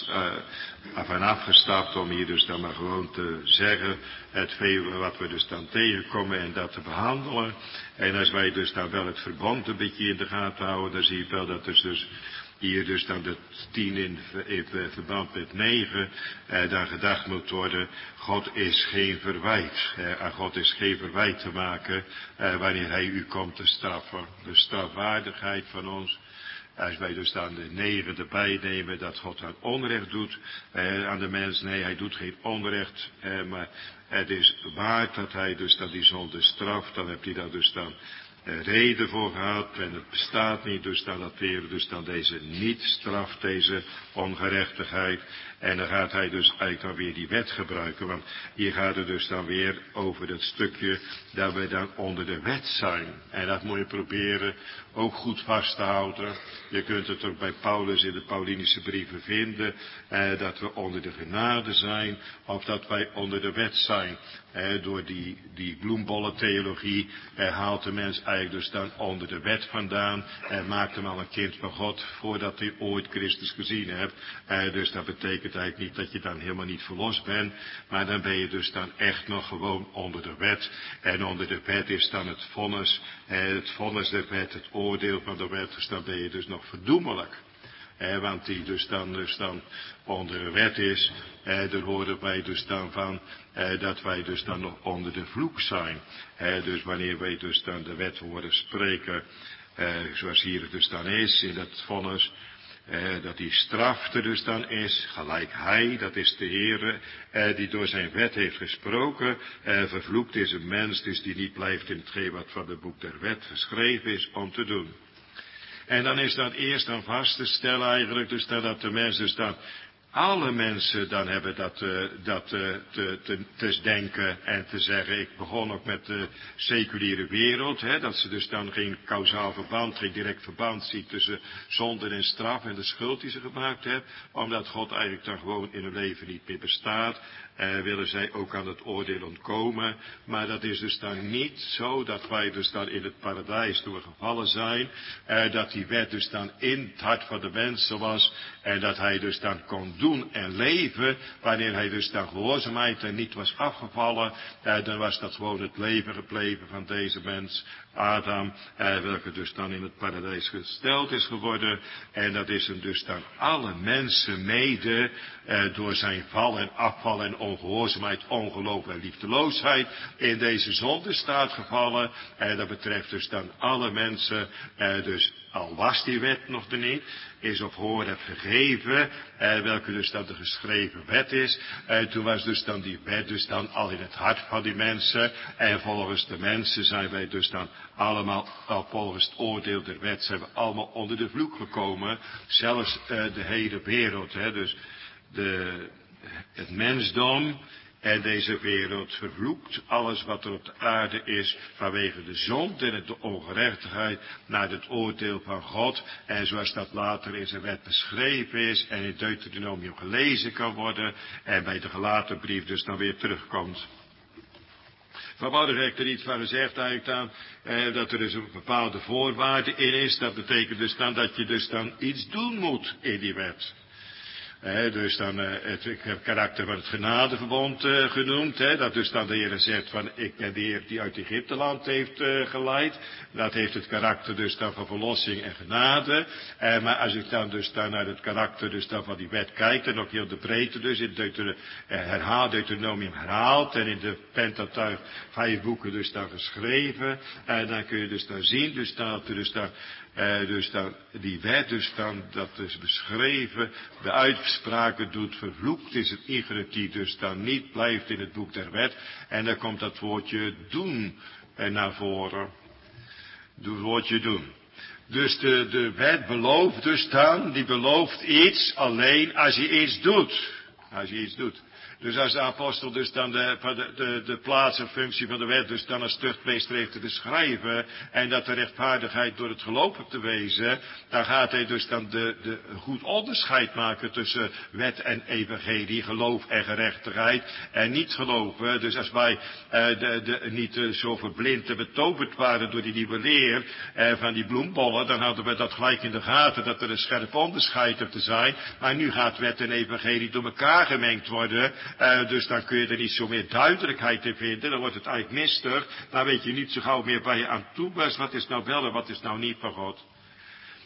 afgestapt om hier dus dan maar gewoon te zeggen. Het veel wat we dus dan tegenkomen en dat te behandelen. En als wij dus dan wel het verbond een beetje in de gaten houden. Dan zie je wel dat dus hier dus dan de 10 in verband met 9 dan gedacht moet worden. God is geen verwijt. Aan God is geen verwijt te maken wanneer hij u komt te straffen. De strafwaardigheid van ons. Als wij dus dan de 9 erbij nemen dat God dan onrecht doet aan de mens. Nee, hij doet geen onrecht. Maar het is waard dat hij dus dan die zonde straft. Dan heb je dat dus dan reden voor gehad en het bestaat niet, dus dan dat weer dus dan deze niet straft, deze ongerechtigheid. En dan gaat hij dus eigenlijk dan weer die wet gebruiken, want hier gaat het dus dan weer over dat stukje dat we dan onder de wet zijn. En dat moet je proberen ook goed vast te houden. Je kunt het ook bij Paulus in de Paulinische brieven vinden, dat we onder de genade zijn, of dat wij onder de wet zijn. Door die bloembollentheologie haalt de mens eigenlijk dus dan onder de wet vandaan en maakt hem al een kind van God voordat hij ooit Christus gezien hebt. Dus dat betekent eigenlijk niet dat je dan helemaal niet verlost bent, maar dan ben je dus dan echt nog gewoon onder de wet. En onder de wet is dan het vonnis der wet, het oordeel van de wet, dus dan ben je dus nog verdoemelijk. Want die dus dan onder de wet is, daar horen wij dus dan van dat wij dus dan nog onder de vloek zijn. Dus wanneer wij dus dan de wet horen spreken, zoals hier het dus dan is, in dat vonnis, dat die straf er dus dan is, gelijk hij, dat is de Heere, die door zijn wet heeft gesproken, vervloekt is een mens, dus die niet blijft in hetgeen wat van het boek der wet geschreven is om te doen. En dan is dat eerst dan vast te stellen eigenlijk, dus dat de mens dus dan, alle mensen dan hebben dat te denken en te zeggen. Ik begon ook met de seculiere wereld, dat ze dus dan geen kausaal verband, geen direct verband ziet tussen zonde en straf en de schuld die ze gemaakt heeft, omdat God eigenlijk dan gewoon in hun leven niet meer bestaat. Willen zij ook aan het oordeel ontkomen. Maar dat is dus dan niet zo dat wij dus dan in het paradijs doorgevallen zijn. Dat die wet dus dan in het hart van de mensen was. En dat hij dus dan kon doen en leven. Wanneer hij dus dan gehoorzaamheid en niet was afgevallen. Dan was dat gewoon het leven gebleven van deze mens. Adam, welke dus dan in het paradijs gesteld is geworden. En dat is hem dus dan alle mensen mede door zijn val en afval en ongehoorzaamheid, ongeloof en liefdeloosheid in deze zondestaat gevallen. En dat betreft dus dan alle mensen, dus al was die wet nog er niet, is op hoor heb gegeven, welke dus dan de geschreven wet is. Toen was dus dan die wet dus dan al in het hart van die mensen. En volgens de mensen zijn wij dus dan allemaal, volgens het oordeel der wet, zijn we allemaal onder de vloek gekomen. Zelfs de hele wereld, dus het mensdom en deze wereld vervloekt. Alles wat er op de aarde is vanwege de zonde en de ongerechtigheid naar het oordeel van God. En zoals dat later in zijn wet beschreven is en in Deuteronomium gelezen kan worden. En bij de gelaten brief dus dan weer terugkomt. Van wat heeft er iets van gezegd eigenlijk dan, dat er dus een bepaalde voorwaarde in is. Dat betekent dus dan dat je dus dan iets doen moet in die wet. Dus dan ik heb het karakter van het genadeverbond genoemd. Dat dus dan de Heer zegt van ik ben de Heer die uit Egypteland heeft geleid. Dat heeft het karakter dus dan van verlossing en genade. Maar als ik dan dus dan naar het karakter dus dan van die wet kijk, en ook heel de breedte dus in Deuteronomium herhaald en in de Pentateuch 5 boeken dus dan geschreven. Dan kun je dus dan zien dus dat er dus dan die wet dus dan, dat is beschreven, de uitspraken doet, vervloekt is het iegere die dus dan niet blijft in het boek der wet. En dan komt dat woordje doen naar voren. Het woordje doen. Dus de wet belooft dus dan, die belooft iets alleen als je iets doet. Als je iets doet. Dus als de apostel dus dan de plaats en functie van de wet dus dan als tuchtmeester heeft te beschrijven en dat de rechtvaardigheid door het geloof hebt te wezen, dan gaat hij dus dan de goed onderscheid maken tussen wet en evangelie, geloof en gerechtigheid en niet geloven. Dus als wij niet zo verblind en betoverd waren door die nieuwe leer van die bloembollen, dan hadden we dat gelijk in de gaten dat er een scherp onderscheid op te zijn. Maar nu gaat wet en evangelie door elkaar gemengd worden. Dus dan kun je er niet zo meer duidelijkheid in vinden. Dan wordt het eigenlijk mistig. Dan weet je niet zo gauw meer waar je aan toe was. Wat is nou wel en wat is nou niet van God.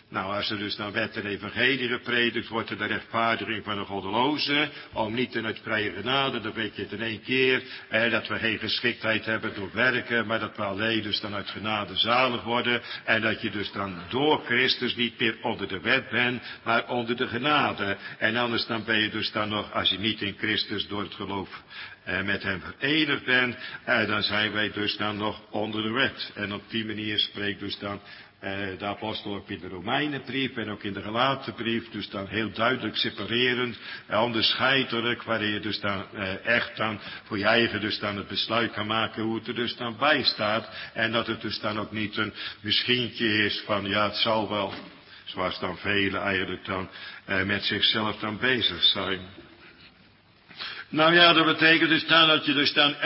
Nou, als er dus dan wet en evangelie gepredikt wordt, er de rechtvaardiging van de goddeloze, om niet in het vrije genade, dan weet je het in één keer, dat we geen geschiktheid hebben door werken, maar dat we alleen dus dan uit genade zalig worden, en dat je dus dan door Christus niet meer onder de wet bent, maar onder de genade. En anders dan ben je dus dan nog, als je niet in Christus door het geloof met hem verenigd bent, dan zijn wij dus dan nog onder de wet. En op die manier spreekt dus dan de apostel ook in de Romeinenbrief en ook in de Galatenbrief, dus dan heel duidelijk separerend, onderscheidelijk, waarin je dus dan echt dan voor je eigen dus dan het besluit kan maken hoe het er dus dan bij staat. En dat het dus dan ook niet een misschientje is van ja, het zal wel, zoals dan velen eigenlijk dan met zichzelf dan bezig zijn. Nou ja, dat betekent dus dan dat je dus dan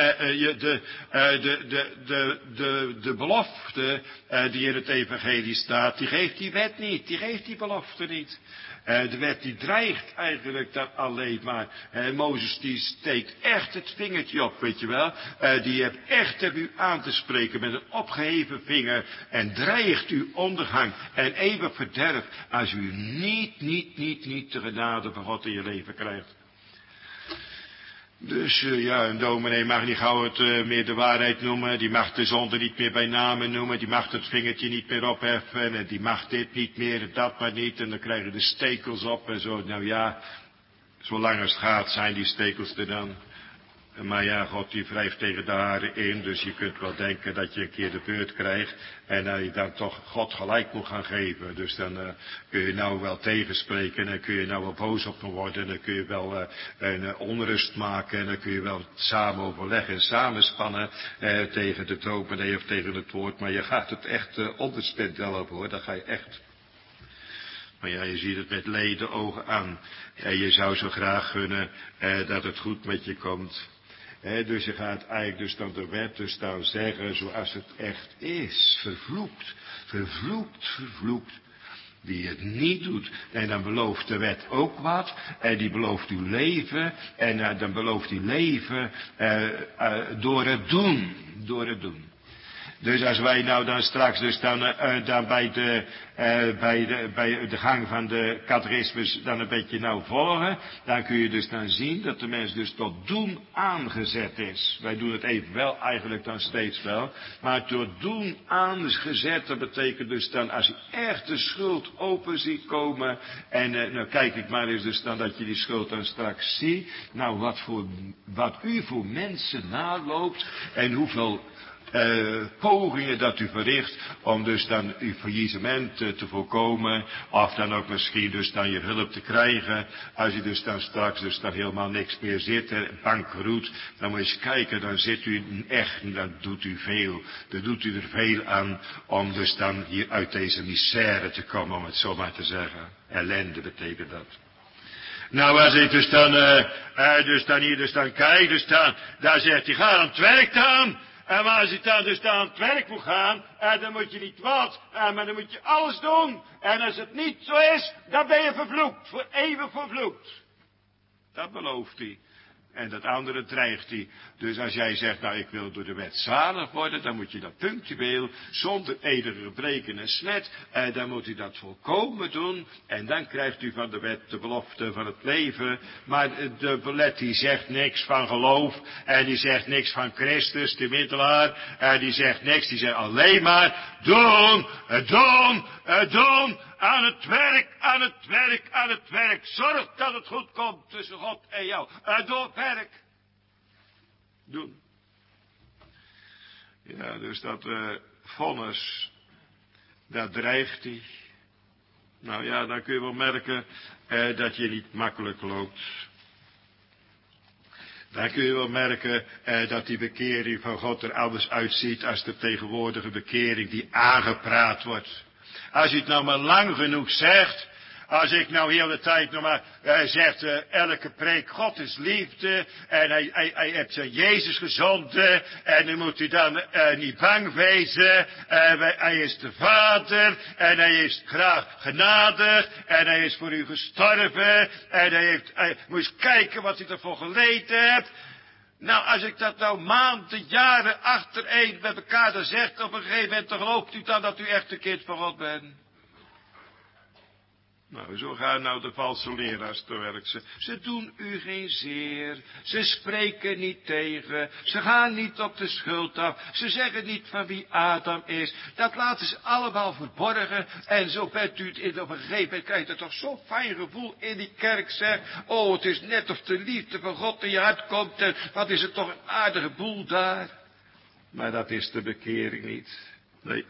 de belofte die in het evangelie staat, die geeft die wet niet, die geeft die belofte niet. De wet die dreigt eigenlijk dan alleen maar. Mozes die steekt echt het vingertje op, weet je wel. Die hebt echt op u aan te spreken met een opgeheven vinger. En dreigt uw ondergang en eeuwig verderf als u niet de genade van God in je leven krijgt. Dus ja, een dominee mag niet gauw het meer de waarheid noemen. Die mag de zonde niet meer bij namen noemen. Die mag het vingertje niet meer opheffen. En die mag dit niet meer en dat maar niet. En dan krijgen de stekels op en zo. Nou ja, zolang als het gaat zijn die stekels er dan. Maar ja, God die wrijft tegen de haren in. Dus je kunt wel denken dat je een keer de beurt krijgt. En dat je dan toch God gelijk moet gaan geven. Dus dan kun je nou wel tegenspreken. En dan kun je nou wel boos op me worden. En dan kun je wel een onrust maken. En dan kun je wel samen overleggen en samenspannen. Tegen de dominee of tegen het woord. Maar je gaat het echt onderspindelen hoor. Dat ga je echt. Maar ja, je ziet het met leden ogen aan. En je zou zo graag gunnen dat het goed met je komt. Dus je gaat eigenlijk dus dan de wet dus dan zeggen zoals het echt is. Vervloekt, vervloekt, vervloekt. Wie het niet doet. En dan belooft de wet ook wat. En die belooft uw leven. En dan belooft die leven door het doen. Door het doen. Dus als wij nou dan straks dus dan bij de gang van de catechismus dan een beetje nou volgen, dan kun je dus dan zien dat de mens dus tot doen aangezet is. Wij doen het even wel eigenlijk dan steeds wel, maar tot doen aangezet, dat betekent dus dan als je echt de schuld open ziet komen, en nou kijk ik maar eens dus dan dat je die schuld dan straks ziet, nou wat u voor mensen naloopt en hoeveel pogingen dat u verricht om dus dan uw faillissement te voorkomen, of dan ook misschien dus dan je hulp te krijgen, als u dus dan straks dus dan helemaal niks meer zit, bankroet, dan moet je eens kijken, dan zit u echt, dan doet u veel, dan doet u er veel aan, om dus dan hier uit deze misère te komen, om het zo maar te zeggen. Ellende betekent dat. Nou, als ik dus dan hier dus dan kijk, dus dan zegt hij, ga aan het werk dan. En maar als je dan dus aan het werk moet gaan, dan moet je niet wat, maar dan moet je alles doen. En als het niet zo is, dan ben je vervloekt, voor eeuwig vervloekt. Dat belooft hij. En dat andere dreigt hij. Dus als jij zegt, nou ik wil door de wet zalig worden, dan moet je dat punctueel, zonder enige gebreken en smet, dan moet u dat volkomen doen. En dan krijgt u van de wet de belofte van het leven. Maar de wet die zegt niks van geloof, en die zegt niks van Christus, de middelaar, die zegt niks, die zegt alleen maar, doen, aan het werk, aan het werk, aan het werk. Zorg dat het goed komt tussen God en jou. Door werk. Doen. Ja, dus dat vonnis, dat dreigt hij. Nou ja, dan kun je wel merken dat je niet makkelijk loopt. Dan kun je wel merken dat die bekering van God er anders uitziet als de tegenwoordige bekering die aangepraat wordt. Als u het nou maar lang genoeg zegt, als ik nou heel de tijd nog maar zegt, elke preek, God is liefde, en hij heeft zijn Jezus gezonden, en dan moet u dan niet bang wezen, hij is de Vader, en hij is graag genadig, en hij is voor u gestorven, en hij moet eens kijken wat hij ervoor geleden hebt. Nou, als ik dat nou maanden, jaren achtereen met elkaar dan zegt, op een gegeven moment dan gelooft u dan dat u echt een kind van God bent. Nou, zo gaan nou de valse leraars te werk. Ze doen u geen zeer. Ze spreken niet tegen. Ze gaan niet op de schuld af. Ze zeggen niet van wie Adam is. Dat laten ze allemaal verborgen. En zo bent u het op een gegeven moment krijgt u toch zo'n fijn gevoel in die kerk, zeg. Oh, het is net of de liefde van God in je hart komt. En wat is het toch een aardige boel daar. Maar dat is de bekering niet. Nee.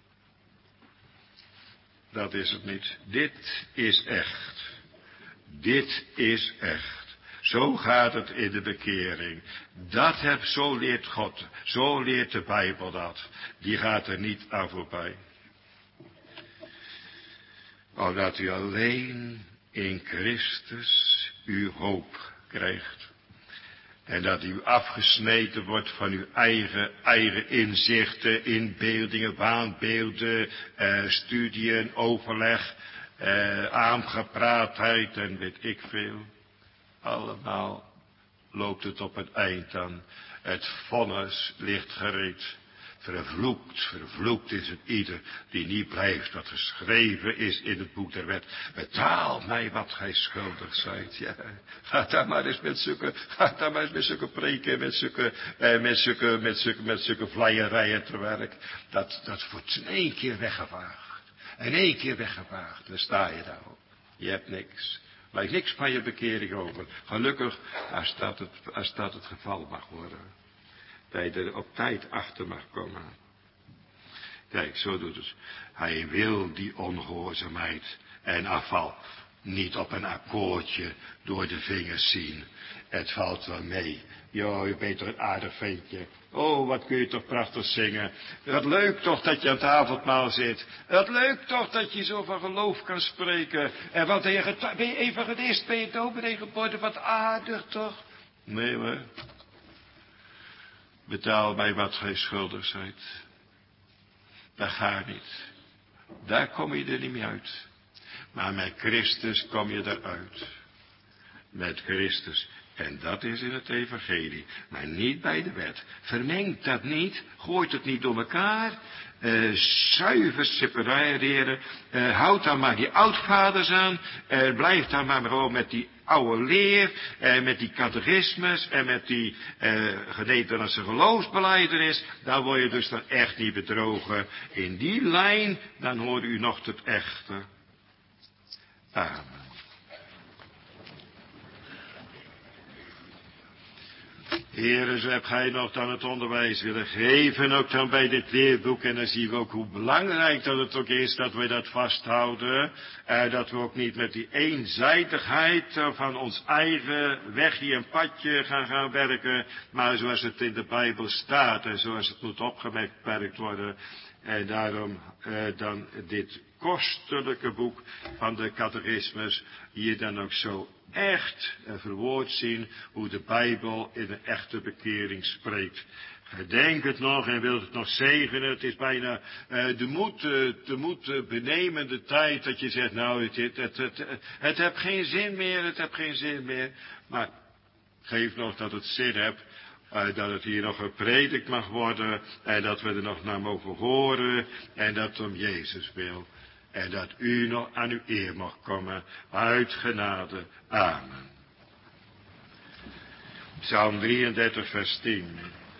Dat is het niet. Dit is echt. Dit is echt. Zo gaat het in de bekering. Zo leert God. Zo leert de Bijbel dat. Die gaat er niet aan voorbij. Omdat u alleen in Christus uw hoop krijgt. En dat u afgesneden wordt van uw eigen inzichten, inbeeldingen, waanbeelden, studieën, overleg, aangepraatheid en weet ik veel. Allemaal loopt het op het eind aan. Het vonnis ligt gereed. Vervloekt is het ieder die niet blijft wat geschreven is in het boek der wet. Betaal mij wat gij schuldig zijt. Ja, ga daar maar eens met zulke preken, met zulke vleierijen te werk. Dat wordt in één keer weggevaagd. In één keer weggevaagd. Dan sta je daarop. Je hebt niks. Blijft niks van je bekering over. Gelukkig als dat het geval mag worden. Dat je er op tijd achter mag komen. Kijk, zo doet het. Hij wil die ongehoorzaamheid en afval niet op een akkoordje door de vingers zien. Het valt wel mee. Jo, je bent toch een aardig ventje. Oh, wat kun je toch prachtig zingen. Wat leuk toch dat je aan het avondmaal zit. Wat leuk toch dat je zo van geloof kan spreken. En wat ben je evangelist, ben je dominee geworden. Wat aardig toch. Nee hoor. Betaal mij wat gij schuldig zijt. Dat gaat niet. Daar kom je er niet mee uit. Maar met Christus kom je eruit. Met Christus. En dat is in het evangelie. Maar niet bij de wet. Vermengt dat niet. Gooit het niet door elkaar. Zuiver separeren. Houd dan maar die oudvaders aan. Blijf dan maar gewoon met die oude leer. Met die catechismes. En met die Nederlandse geloofsbelijdenis. Dan word je dus dan echt niet bedrogen. In die lijn. Dan hoort u nog het echte. Amen. Heere, zo hebt gij nog dan het onderwijs willen geven, ook dan bij dit leerboek. En dan zien we ook hoe belangrijk dat het ook is dat we dat vasthouden. Dat we ook niet met die eenzijdigheid van ons eigen wegje en padje gaan werken. Maar zoals het in de Bijbel staat en zoals het moet opgemerkt worden. En daarom dan dit kostelijke boek van de catechismus hier dan ook zo echt verwoord zien hoe de Bijbel in een echte bekering spreekt. Gedenk het nog en wilt het nog zegenen. Het is bijna de moed benemende tijd dat je zegt, nou het heeft geen zin meer, het heeft geen zin meer. Maar geef nog dat het zin hebt. Dat het hier nog gepredikt mag worden. En dat we er nog naar mogen horen. En dat het om Jezus wil. En dat u nog aan uw eer mag komen. Uit genade. Amen. Psalm 33 vers 10.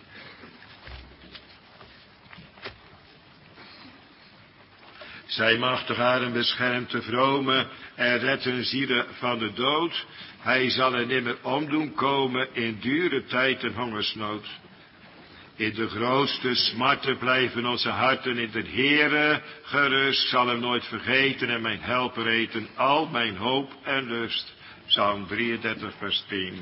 Zij machtigaar en beschermt de vrome en redt hun zielen van de dood. Hij zal er nimmer omdoen komen in dure tijd en hongersnood. In de grootste smarten blijven onze harten in de Heere gerust. Zal hem nooit vergeten en mijn helper eten al mijn hoop en lust. Psalm 33 vers 10.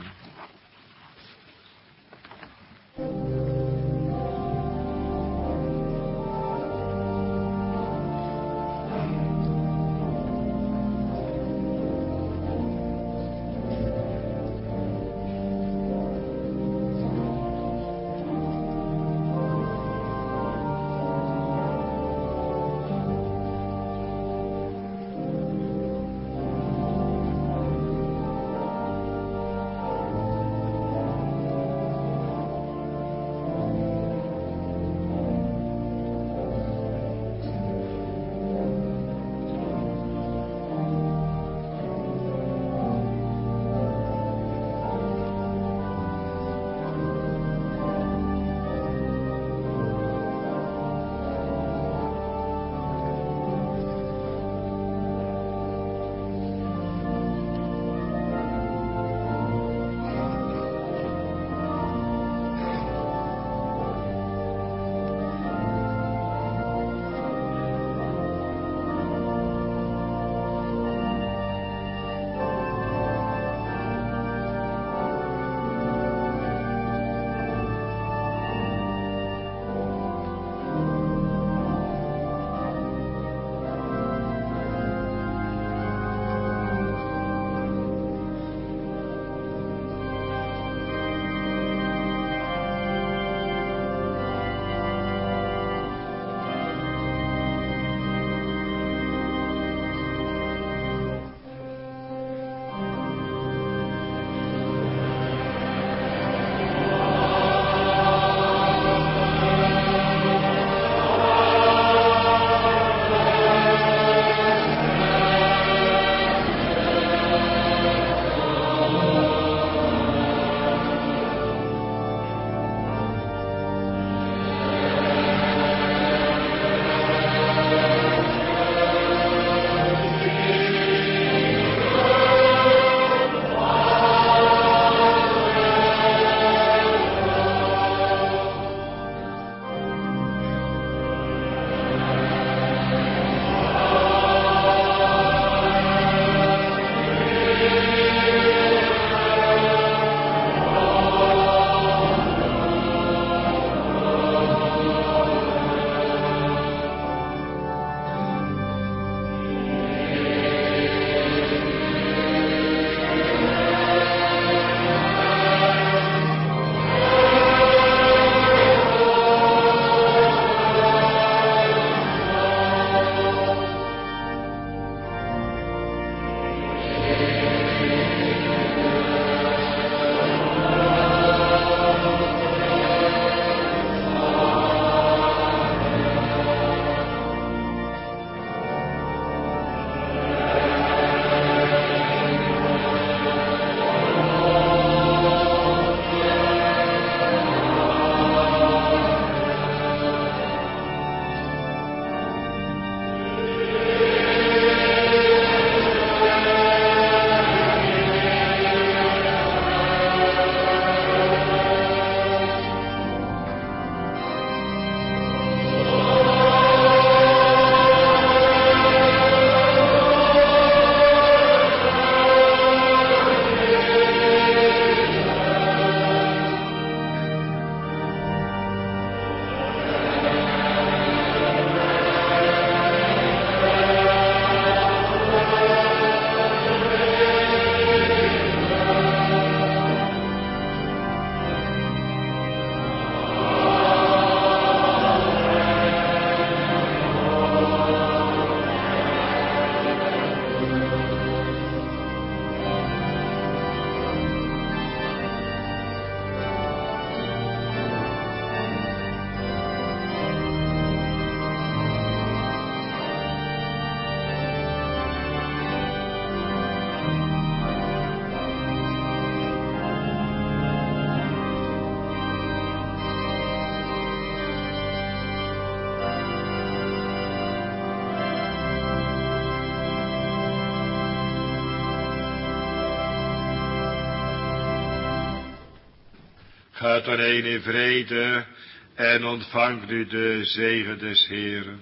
Gaat dan heen in vrede en ontvangt u de zegen des Heeren.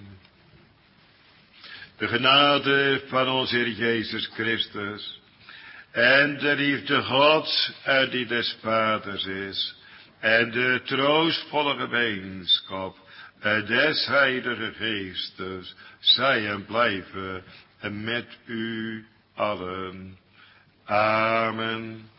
De genade van onze Heer Jezus Christus en de liefde Gods en die des Vaders is en de troostvolle gemeenschap des Heilige Geestes zij en blijven met u allen. Amen.